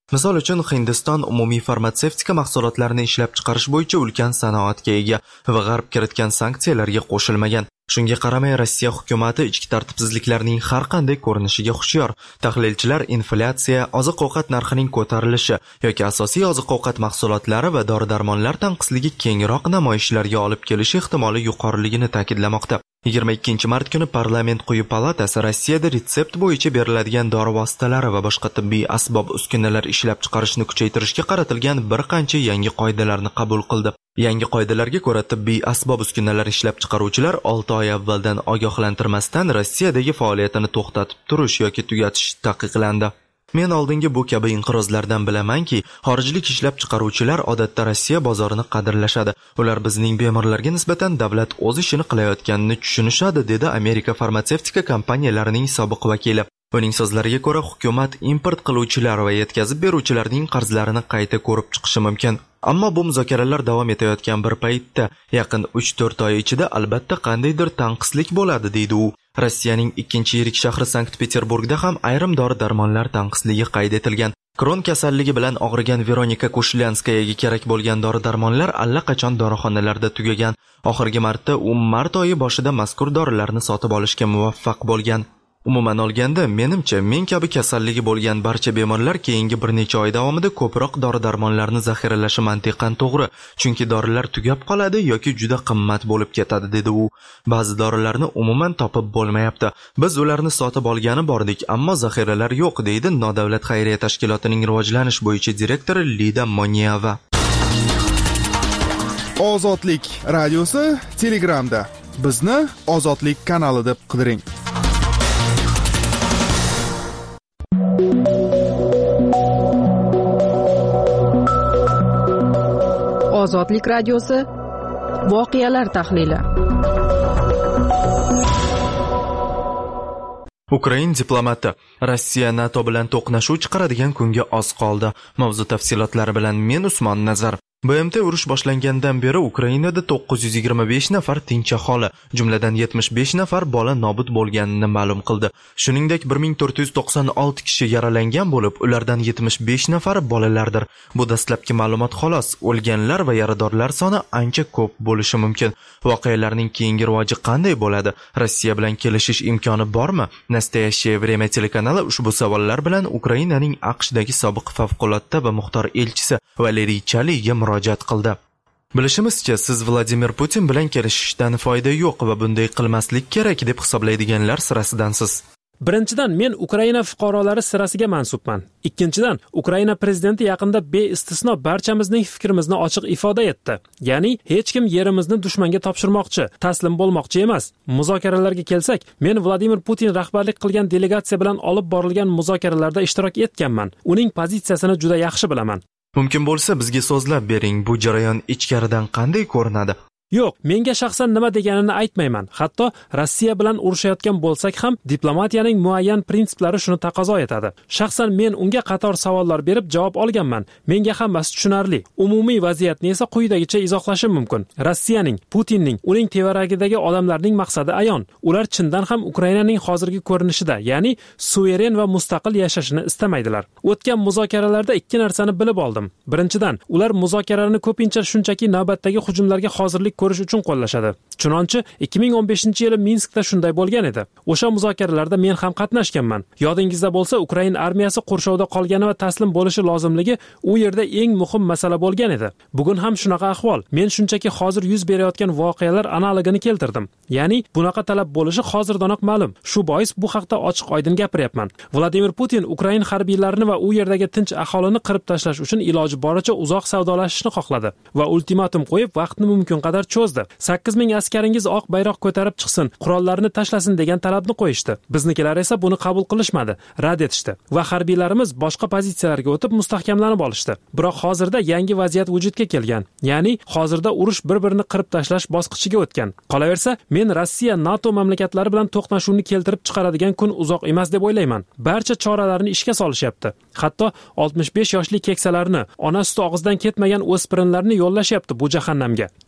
Misol uchun, Hindiston umumiy farmatsevtika mahsulotlarini ishlab chiqarish bo'yicha ulkan sanoatga ega va G'arb kiritgan sanksiyalarga qo'shilmagan. Shunga qaramay, Rossiya hukumati ichki tartibsizliklarning har qanday ko'rinishiga hushyor. Tahlilchilar inflyatsiya, oziq-ovqat narxining ko'tarilishi yoki asosiy oziq-ovqat mahsulotlari va dori-darmonlar tanqisligi kengroq namoyishlarga olib kelishi ehtimoli yuqoriligini ta'kidlamoqda. 22 mart kuni Parlament quyi palatasi Rossiyada retsept bo'yicha beriladigan dori vositalari va boshqa tibbiy asbob-uskunalar ishlab chiqarishni kuchaytirishga qaratilgan bir qancha yangi qoidalarni qabul qildi. Yangi qoidalarga ko'ra, tibbiy asbob-uskunalar ishlab chiqaruvchilar 6 oy avvaldan ogohlantirmasdan Rossiyadagi faoliyatini to'xtatib turish yoki tugatish taqiqlandi. Men oldingi bu kabi inqirozlardan bilamanki, xorijlik ishlab chiqaruvchilar odatda Rossiya bozorini qadrlashadi. Ular bizning bemorlarga nisbatan davlat o'z ishini qilayotganini tushunishadi, dedi Amerika farmatsevtika kompaniyalarining sobiq vakili. Uning so'zlariga ko'ra, hukumat import qiluvchilar va yetkazib beruvchilarning qarzlarini qayta ko'rib chiqishi mumkin. Ammo bu muzokaralar davom etayotgan bir paytda, yaqin 3-4 oy ichida albatta qandaydir tanqislik bo'ladi, deydi u. Rossiyaning ikkinchi yirik shahri Sankt-Peterburgda ham ayrim dori-darmonlar tanqisligi qayd etilgan. Kron kasalligi bilan og'rigan Veronika Kushlyanskayaga kerak bo'lgan dori-darmonlar allaqachon dorixonalarda tugagan. Oxirgi marta u mart oyi boshida mazkur dorilarni sotib olishga muvaffaq bo'lgan. Umuman olganda, menimcha, men kabi kasalligi bo'lgan barcha bemorlar keyingi bir necha oy davomida ko'proq dori-darmonlarni zaxiralashi mantiqan to'g'ri, chunki dorilar tugab qoladi yoki juda qimmat bo'lib ketadi, dedi u. Ba'zi dorilarni umuman topib bo'lmayapti. Biz ularni sotib olgani bordik, ammo zaxiralar yo'q, deydi nodavlat xayriya tashkilotining rivojlanish bo'yicha direktori Lida Monyeva. Ozodlik radiosi Telegramda. Bizni Ozodlik kanali deb qidiring. Ozodlik radiosi voqealar tahlili. Ukrain diplomati: Rossiya NATO bilan to'qnashuv chiqaradigan kunga oz qoldi. Mavzu tafsilotlari bilan men Usmon Nazar. BMT urush boshlangandan beri Ukrainada 925 nafar tinch aholi, jumladan 75 nafar bola nobud bo'lganini ma'lum qildi. Shuningdek, 1496 kishi yaralangan bo'lib, ulardan 75 nafari bolalardir. Bu dastlabki ma'lumot xolos. O'lganlar va yaradorlar soni ancha ko'p bo'lishi mumkin. Voqealarning keyingi rivoji qanday bo'ladi? Rossiya bilan kelishish imkoni bormi? Nastoyashye Vremya telekanali ushbu savollar bilan Ukrainaning AQShdagi sobiq favqulodda va muxtor elchisi Valeriy Chaliga murojaat qildi. Bilishimizcha, siz Vladimir Putin bilan kelishishdan foyda yo'q va bunday qilmaslik kerak deb hisoblaydiganlar sirasidansiz. Birinchidan, men Ukraina fuqarolari sirasiga mansubman. Ikkinchidan, Ukraina prezidenti yaqinda beistisno barchamizning fikrimizni ochiq ifoda etdi. Ya'ni, hech kim yerimizni dushmanga topshirmoqchi, taslim bo'lmoqchi emas. Muzokaralarga kelsak, men Vladimir Putin rahbarlik qilgan delegatsiya bilan olib borilgan muzokaralarda ishtirok etganman. Uning pozitsiyasini juda yaxshi bilaman. Mumkin bo'lsa, bizga so'zlab bering, bu jarayon ichkaridan qanday ko'rinadi? Yo'q, menga shaxsan nima deganini aytmayman. Hatto Rossiya bilan urushayotgan bo'lsak ham, diplomatiyaning muayyan prinsiplari shuni taqozo etadi. Shaxsan men unga qator savollar berib javob olganman. Menga hammasi tushunarli. Umumiy vaziyatni esa quyidagicha izohlashim mumkin. Rossiyaning, Putinning, uning tevaragidagi odamlarning maqsadi ayon. Ular chindan ham Ukrainaning hozirgi ko'rinishida, ya'ni suveren va mustaqil yashashini istamaydilar. O'tgan muzokaralarda ikki narsani bilib oldim. Birinchidan, ular muzokaralarni ko'pincha shunchaki navbatdagi hujumlarga hozirlik ko'rish uchun qo'llashadi. Chunonchi 2015-yili Minskda shunday bo'lgan edi. O'sha muzokaralarda men ham qatnashganman. Yodingizda bo'lsa, Ukrain armiyasi qurshovda qolgani va taslim bo'lishi lozimligi u yerda eng muhim masala bo'lgan edi. Bugun ham shunaqa ahvol. Men shunchaki hozir yuz berayotgan voqealar analogini keltirdim. Ya'ni bunaqa talab bo'lishi hozirdanoq ma'lum. Shu bois bu haqda ochiq-oydin gapiryapman. Vladimir Putin Ukrain harbiylarini va u yerdagi tinch aholini qirib tashlash uchun iloji boricha uzoq savdolashishni xohladi va ultimatum qo'yib vaqtni mumkin qadar cho'zdi. 8000 askaringiz oq bayroq ko'tarib chiqsin, qurollarni tashlasin degan talabni qo'yishdi. Biznikilar esa buni qabul qilishmadi, rad etishdi va harbiylarimiz boshqa pozitsiyalarga o'tib mustahkamlanib olishdi. Biroq hozirda yangi vaziyat vujudga kelgan. Ya'ni hozirda urush bir-birini qirib tashlash bosqichiga o'tgan. Qolaversa, men Rossiya NATO mamlakatlari bilan to'qnashuvni keltirib chiqaradigan kun uzoq emas deb o'ylayman. Barcha choralarni ishga solishyapti. Hatto 65 yoshli keksalarni, ona suti og'izdan ketmagan o'spirinlarni yo'llashyapti bu jahannamga. Kimni tashlab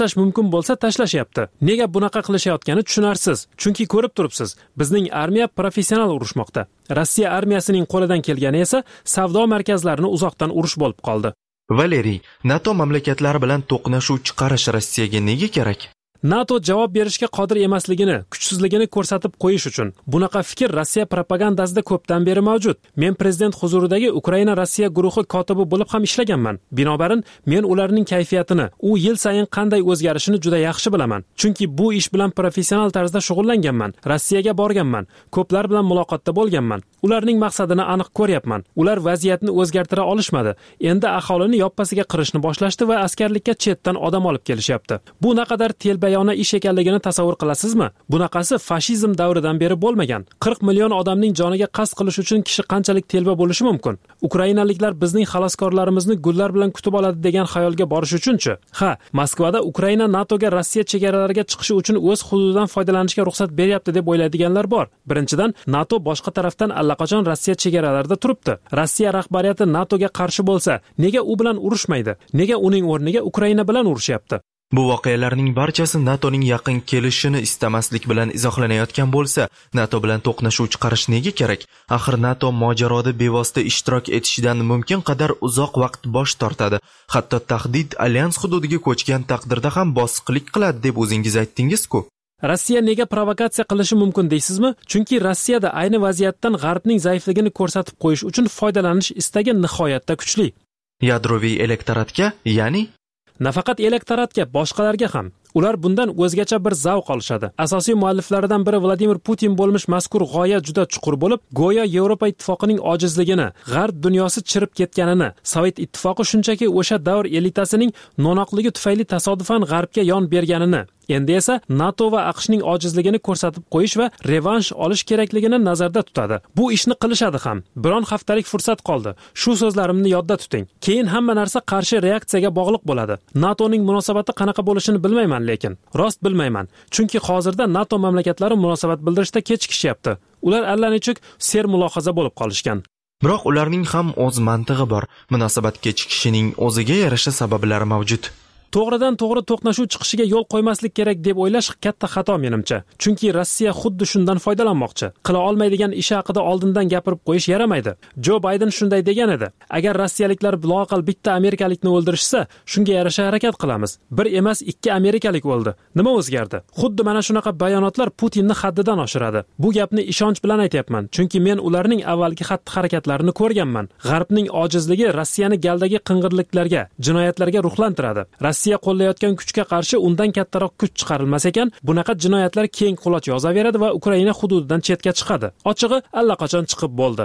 tashlash mumkin bo'lsa tashlashyapti. Nega bunaqa qilishayotgani tushunarsiz. Chunki ko'rib turibsiz, bizning armiya professional urushmoqda. Rossiya armiyasining qo'lidan kelgani esa savdo markazlarini uzoqdan urish bo'lib qoldi. Valeriy, NATO mamlakatlari bilan to'qnashuv chiqarish Rossiyaga nega kerak? NATO javob berishga qodir emasligini, kuchsizligini ko'rsatib qo'yish uchun. Bunaqa fikr Rossiya propagandasida ko'pdan beri mavjud. Men prezident huzuridagi Ukraina Rossiya guruhi kotibi bo'lib ham ishlaganman. Binobarin, men ularning kayfiyatini, u yil sayin qanday o'zgarishini juda yaxshi bilaman. Chunki bu ish bilan professional tarzda shug'ullanganman. Rossiyaga borganman, ko'plar bilan muloqotda bo'lganman. Ularning maqsadini aniq ko'ryapman. Ular vaziyatni o'zgartira olishmadi. Endi aholini yoppasiga qirishni boshlashdi va askarlikka chetdan odam olib kelishyapti. Bu naqadar telbayona ish ekanligini tasavvur qilasizmi? Bunaqasi fashizm davridan beri bo'lmagan. 40 million odamning joniga qasd qilish uchun kishi qanchalik telba bo'lishi mumkin? Ukrainaliklar bizning xaloskorlarimizni gullar bilan kutib oladi degan xayolga borish uchunchi? Ha, Moskvada Ukraina NATOga Rossiya chegaralariga chiqishi uchun o'z hududidan foydalanishga ruxsat beryapti deb o'ylaydiganlar bor. Birinchidan, NATO boshqa tarafdan allaqachon Rossiya chegaralarida turibdi. Rossiya rahbariyati NATOga qarshi bo'lsa, nega u bilan urushmaydi? Nega uning o'rniga Ukraina bilan urushyapti? Bu voqealarning barchasi NATOning yaqin kelishini istamaslik bilan izohlanayotgan bo'lsa, NATO bilan to'qnashuv chiqarish nega kerak? Axir NATO mojaroda bevosita ishtirok etishidan mumkin qadar uzoq vaqt bosh tortadi. Hatto tahdid alyans hududiga ko'chgan taqdirda ham bosiqlik qiladi deb o'zingiz aytdingiz-ku. Rossiya nega provokatsiya qilishi mumkin deysizmi? Chunki Rossiyada ayni vaziyatdan G'arbning zaifligini ko'rsatib qo'yish uchun foydalanish istagi nihoyatda kuchli. Yadroviy elektoratga, ya'ni nafaqat elektoratga, boshqalarga ham. Ular bundan o'zgacha bir zavq olishadi. Asosiy mualliflaridan biri Vladimir Putin bo'lmish mazkur g'oya juda chuqur bo'lib, go'yo Yevropa ittifoqining ojizligini, G'arb dunyosi chirib ketganini, Sovet ittifoqi shunchaki o'sha davr elitasining no'noqligi tufayli tasodifan G'arbga yon berganini, endi esa NATO va AQShning ojizligini ko'rsatib qo'yish va revansh olish kerakligini nazarda tutadi. Bu ishni qilishadi ham. Biron haftalik fursat qoldi. Shu so'zlarimni yodda tuting. Keyin hamma narsa qarshi reaksiyaga bog'liq bo'ladi. NATOning munosabati qanaqa bo'lishini bilmayman, lekin rost bilmayman. Chunki hozirda NATO mamlakatlari munosabat bildirishda kechikishyapti. Ular allanechuk sermulohaza bo'lib qolishgan. Biroq ularning ham o'z mantig'i bor. Munosabat kechikishining o'ziga yarasha sabablari mavjud. To'g'ridan to'g'ri to'qnashuv chiqishiga yo'l qo'ymaslik kerak deb o'ylash katta xato menimcha. Chunki Rossiya xuddi shundan foydalanmoqchi. Qila olmaydigan ish haqida oldindan gapirib qo'yish yaramaydi. Jo Bayden shunday degan edi. Agar rossiyaliklar loaqal bitta amerikalikni o'ldirishsa, shunga yarasha harakat qilamiz. Bir emas, 2 amerikalik o'ldi. Nima o'zgardi? Xuddi mana shunaqa bayonotlar Putinni haddidan oshiradi. Bu gapni ishonch bilan aytayapman, chunki men ularning avvalgi xatti-harakatlarini ko'rganman. G'arbning ojizligi Rossiyani galdagi qing'irliklarga, jinoyatlarga ruhlantiradi. Rossiya qo'llayotgan kuchga qarshi undan kattaroq kuch chiqarilmas ekan, bunaqa jinoyatlar keng quloch yozaveradi va Ukraina hududidan chetga chiqadi. Ochig'i allaqachon chiqib bo'ldi.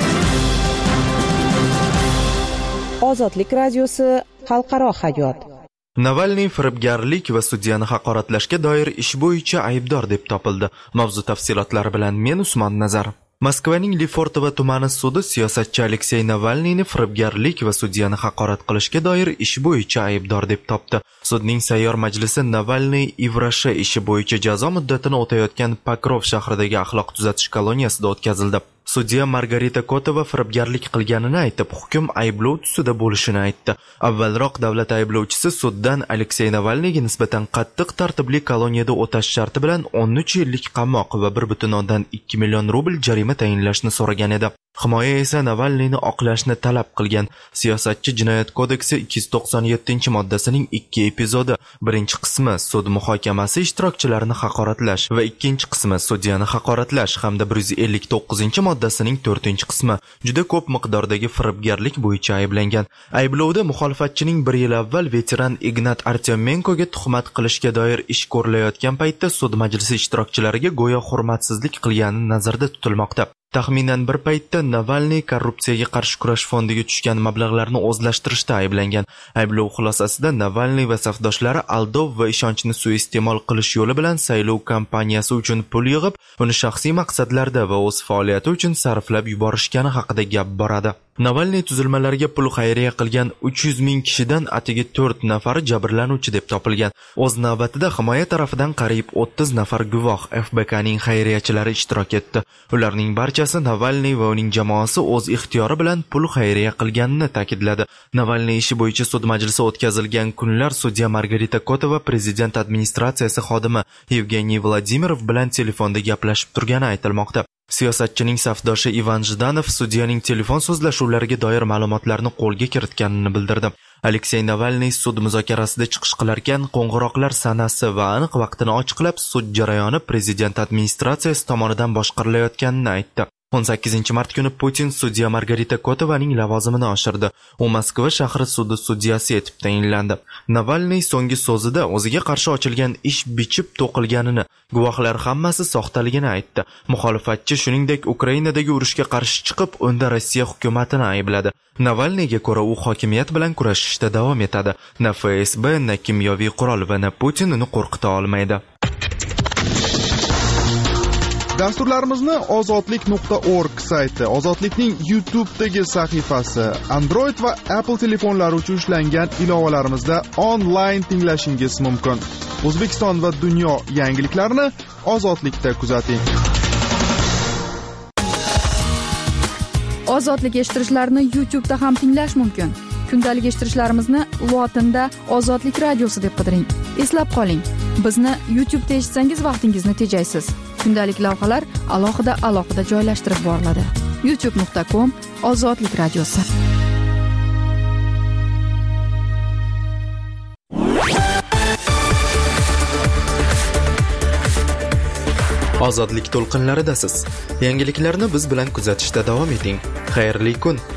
Ozodlik radiosi xalqaro hayot. Navalniy firibgarlik va sudyani haqoratlashga doir ish bo'yicha aybdor deb topildi. Mavzu tafsilotlari bilan men Usmon Nazar. Moskvaning Lefortovo tumani sudi siyosatchi Aleksey Navalniyni firibgarlik va sudyani haqorat qilishga doir ish bo'yicha aybdor deb topdi. Sudning sayyor majlisi Navalniy Ivrashe ishi bo'yicha jazo muddatini o'tayotgan Pokrov shahridagi axloq tuzatish koloniyasida o'tkazildi. Sudya Margarita Kotova firibgarlik qilganini aytib, hukm ayblov tusida bo'lishini aytdi. Avvalroq davlat ayblovchisi suddan Aleksey Navalniyga nisbatan qattiq tartibli koloniyada o'tash sharti bilan 13 yillik qamoq va 1,2 million rubl jarima tayinlashni so'ragan edi. Himoya esa Navalniyni oqlashni talab qilgan. Siyosatchi Jinoyat kodeksi 297-moddasining 2 epizodi. Birinchi qismi sud muhokamasi ishtirokchilarini haqoratlash va ikkinchi qismi sudyani haqoratlash hamda 159-moddasining 4-qismi juda ko'p miqdordagi firibgarlik bo'yicha ayblangan. Ayblovda muxolifatchining 1 yil avval veteran Ignat Artyomenkoga tuhmat qilishga doir ish ko'rilayotgan paytda sud majlisi ishtirokchilariga go'yo hurmatsizlik qilgani nazarda tutilmoqda. Taxminan bir paytda Navalniy korrupsiyaga qarshi kurash fondiga tushgan mablag'larni o'zlashtirishda ayblangan. Ayblov xulosasida Navalniy va safdoshlari aldov va ishonchni suiiste'mol qilish yo'li bilan saylov kampaniyasi uchun pul yig'ib, uni shaxsiy maqsadlarda va o'z faoliyati uchun sarflab yuborishgani haqida gap boradi. Navalniy tuzilmalariga pul xayriya qilgan 300 ming kishidan atigi 4 nafari jabrlanuvchi deb topilgan. O'z navbatida himoya tarafidan qariyb 30 nafar guvoh FBKning xayriyachilari ishtirok etdi. Ularning barchasi Navalniy va uning jamoasi o'z ixtiyori bilan pul xayriya qilganini ta'kidladi. Navalniy ishi bo'yicha sud majlisi o'tkazilgan kunlar sudya Margarita Kotova prezident administratsiyasi xodimi Evgeniy Vladimirov bilan telefonda gaplashib turgani aytilmoqda. Siyosatchining safdoshi Ivan Zhdanov sudyaning telefon so'zlashuvlariga doir ma'lumotlarni qo'lga kiritganini bildirdi. Aleksey Navalniy sud muzokarasida chiqish qilarkan, qo'ng'iroqlar sanasi va aniq vaqtini ochiqlab, sud jarayoni prezident administratsiyasi tomonidan boshqarilayotganini aytdi. 18-mart kuni Putin sudya Margarita Kotovaning lavozimini oshirdi. U Moskva shahri sudi sudyasi etib tayinlandi. Navalniy so'nggi so'zida o'ziga qarshi ochilgan ish bichib to'qilganini, guvohlar hammasi soxtaligini aytdi. Muxolifatchi shuningdek Ukrainadagi urushga qarshi chiqib, unda Rossiya hukumatini aybladi. Navalniyga ko'ra u hokimiyat bilan kurashishda davom etadi. Na FSB, na kimyoviy qurol va na Putin uni qo'rqita olmaydi. Dasturlarimizni ozodlik.org sayti, Ozodlikning YouTube'dagi sahifasi, Android va Apple telefonlari uchun ishlangan ilovalarimizda onlayn tinglashingiz mumkin. O'zbekiston va dunyo yangiliklarini Ozodlikda kuzating. Ozodlik eshittirishlarni YouTube'da ham tinglash mumkin. Kundalik eshittirishlarimizni lotinda Ozodlik radiosi deb qidiring. Eslab qoling, bizni YouTube'da eshitsangiz vaqtingizni tejaysiz. Kundalik lavhalar alohida joylashtirib boriladi. youtube.com/Ozodlik radiosi. Ozodlik to'lqinlaridasiz. Yangiliklarni biz bilan kuzatishda davom eting. Xayrli kun.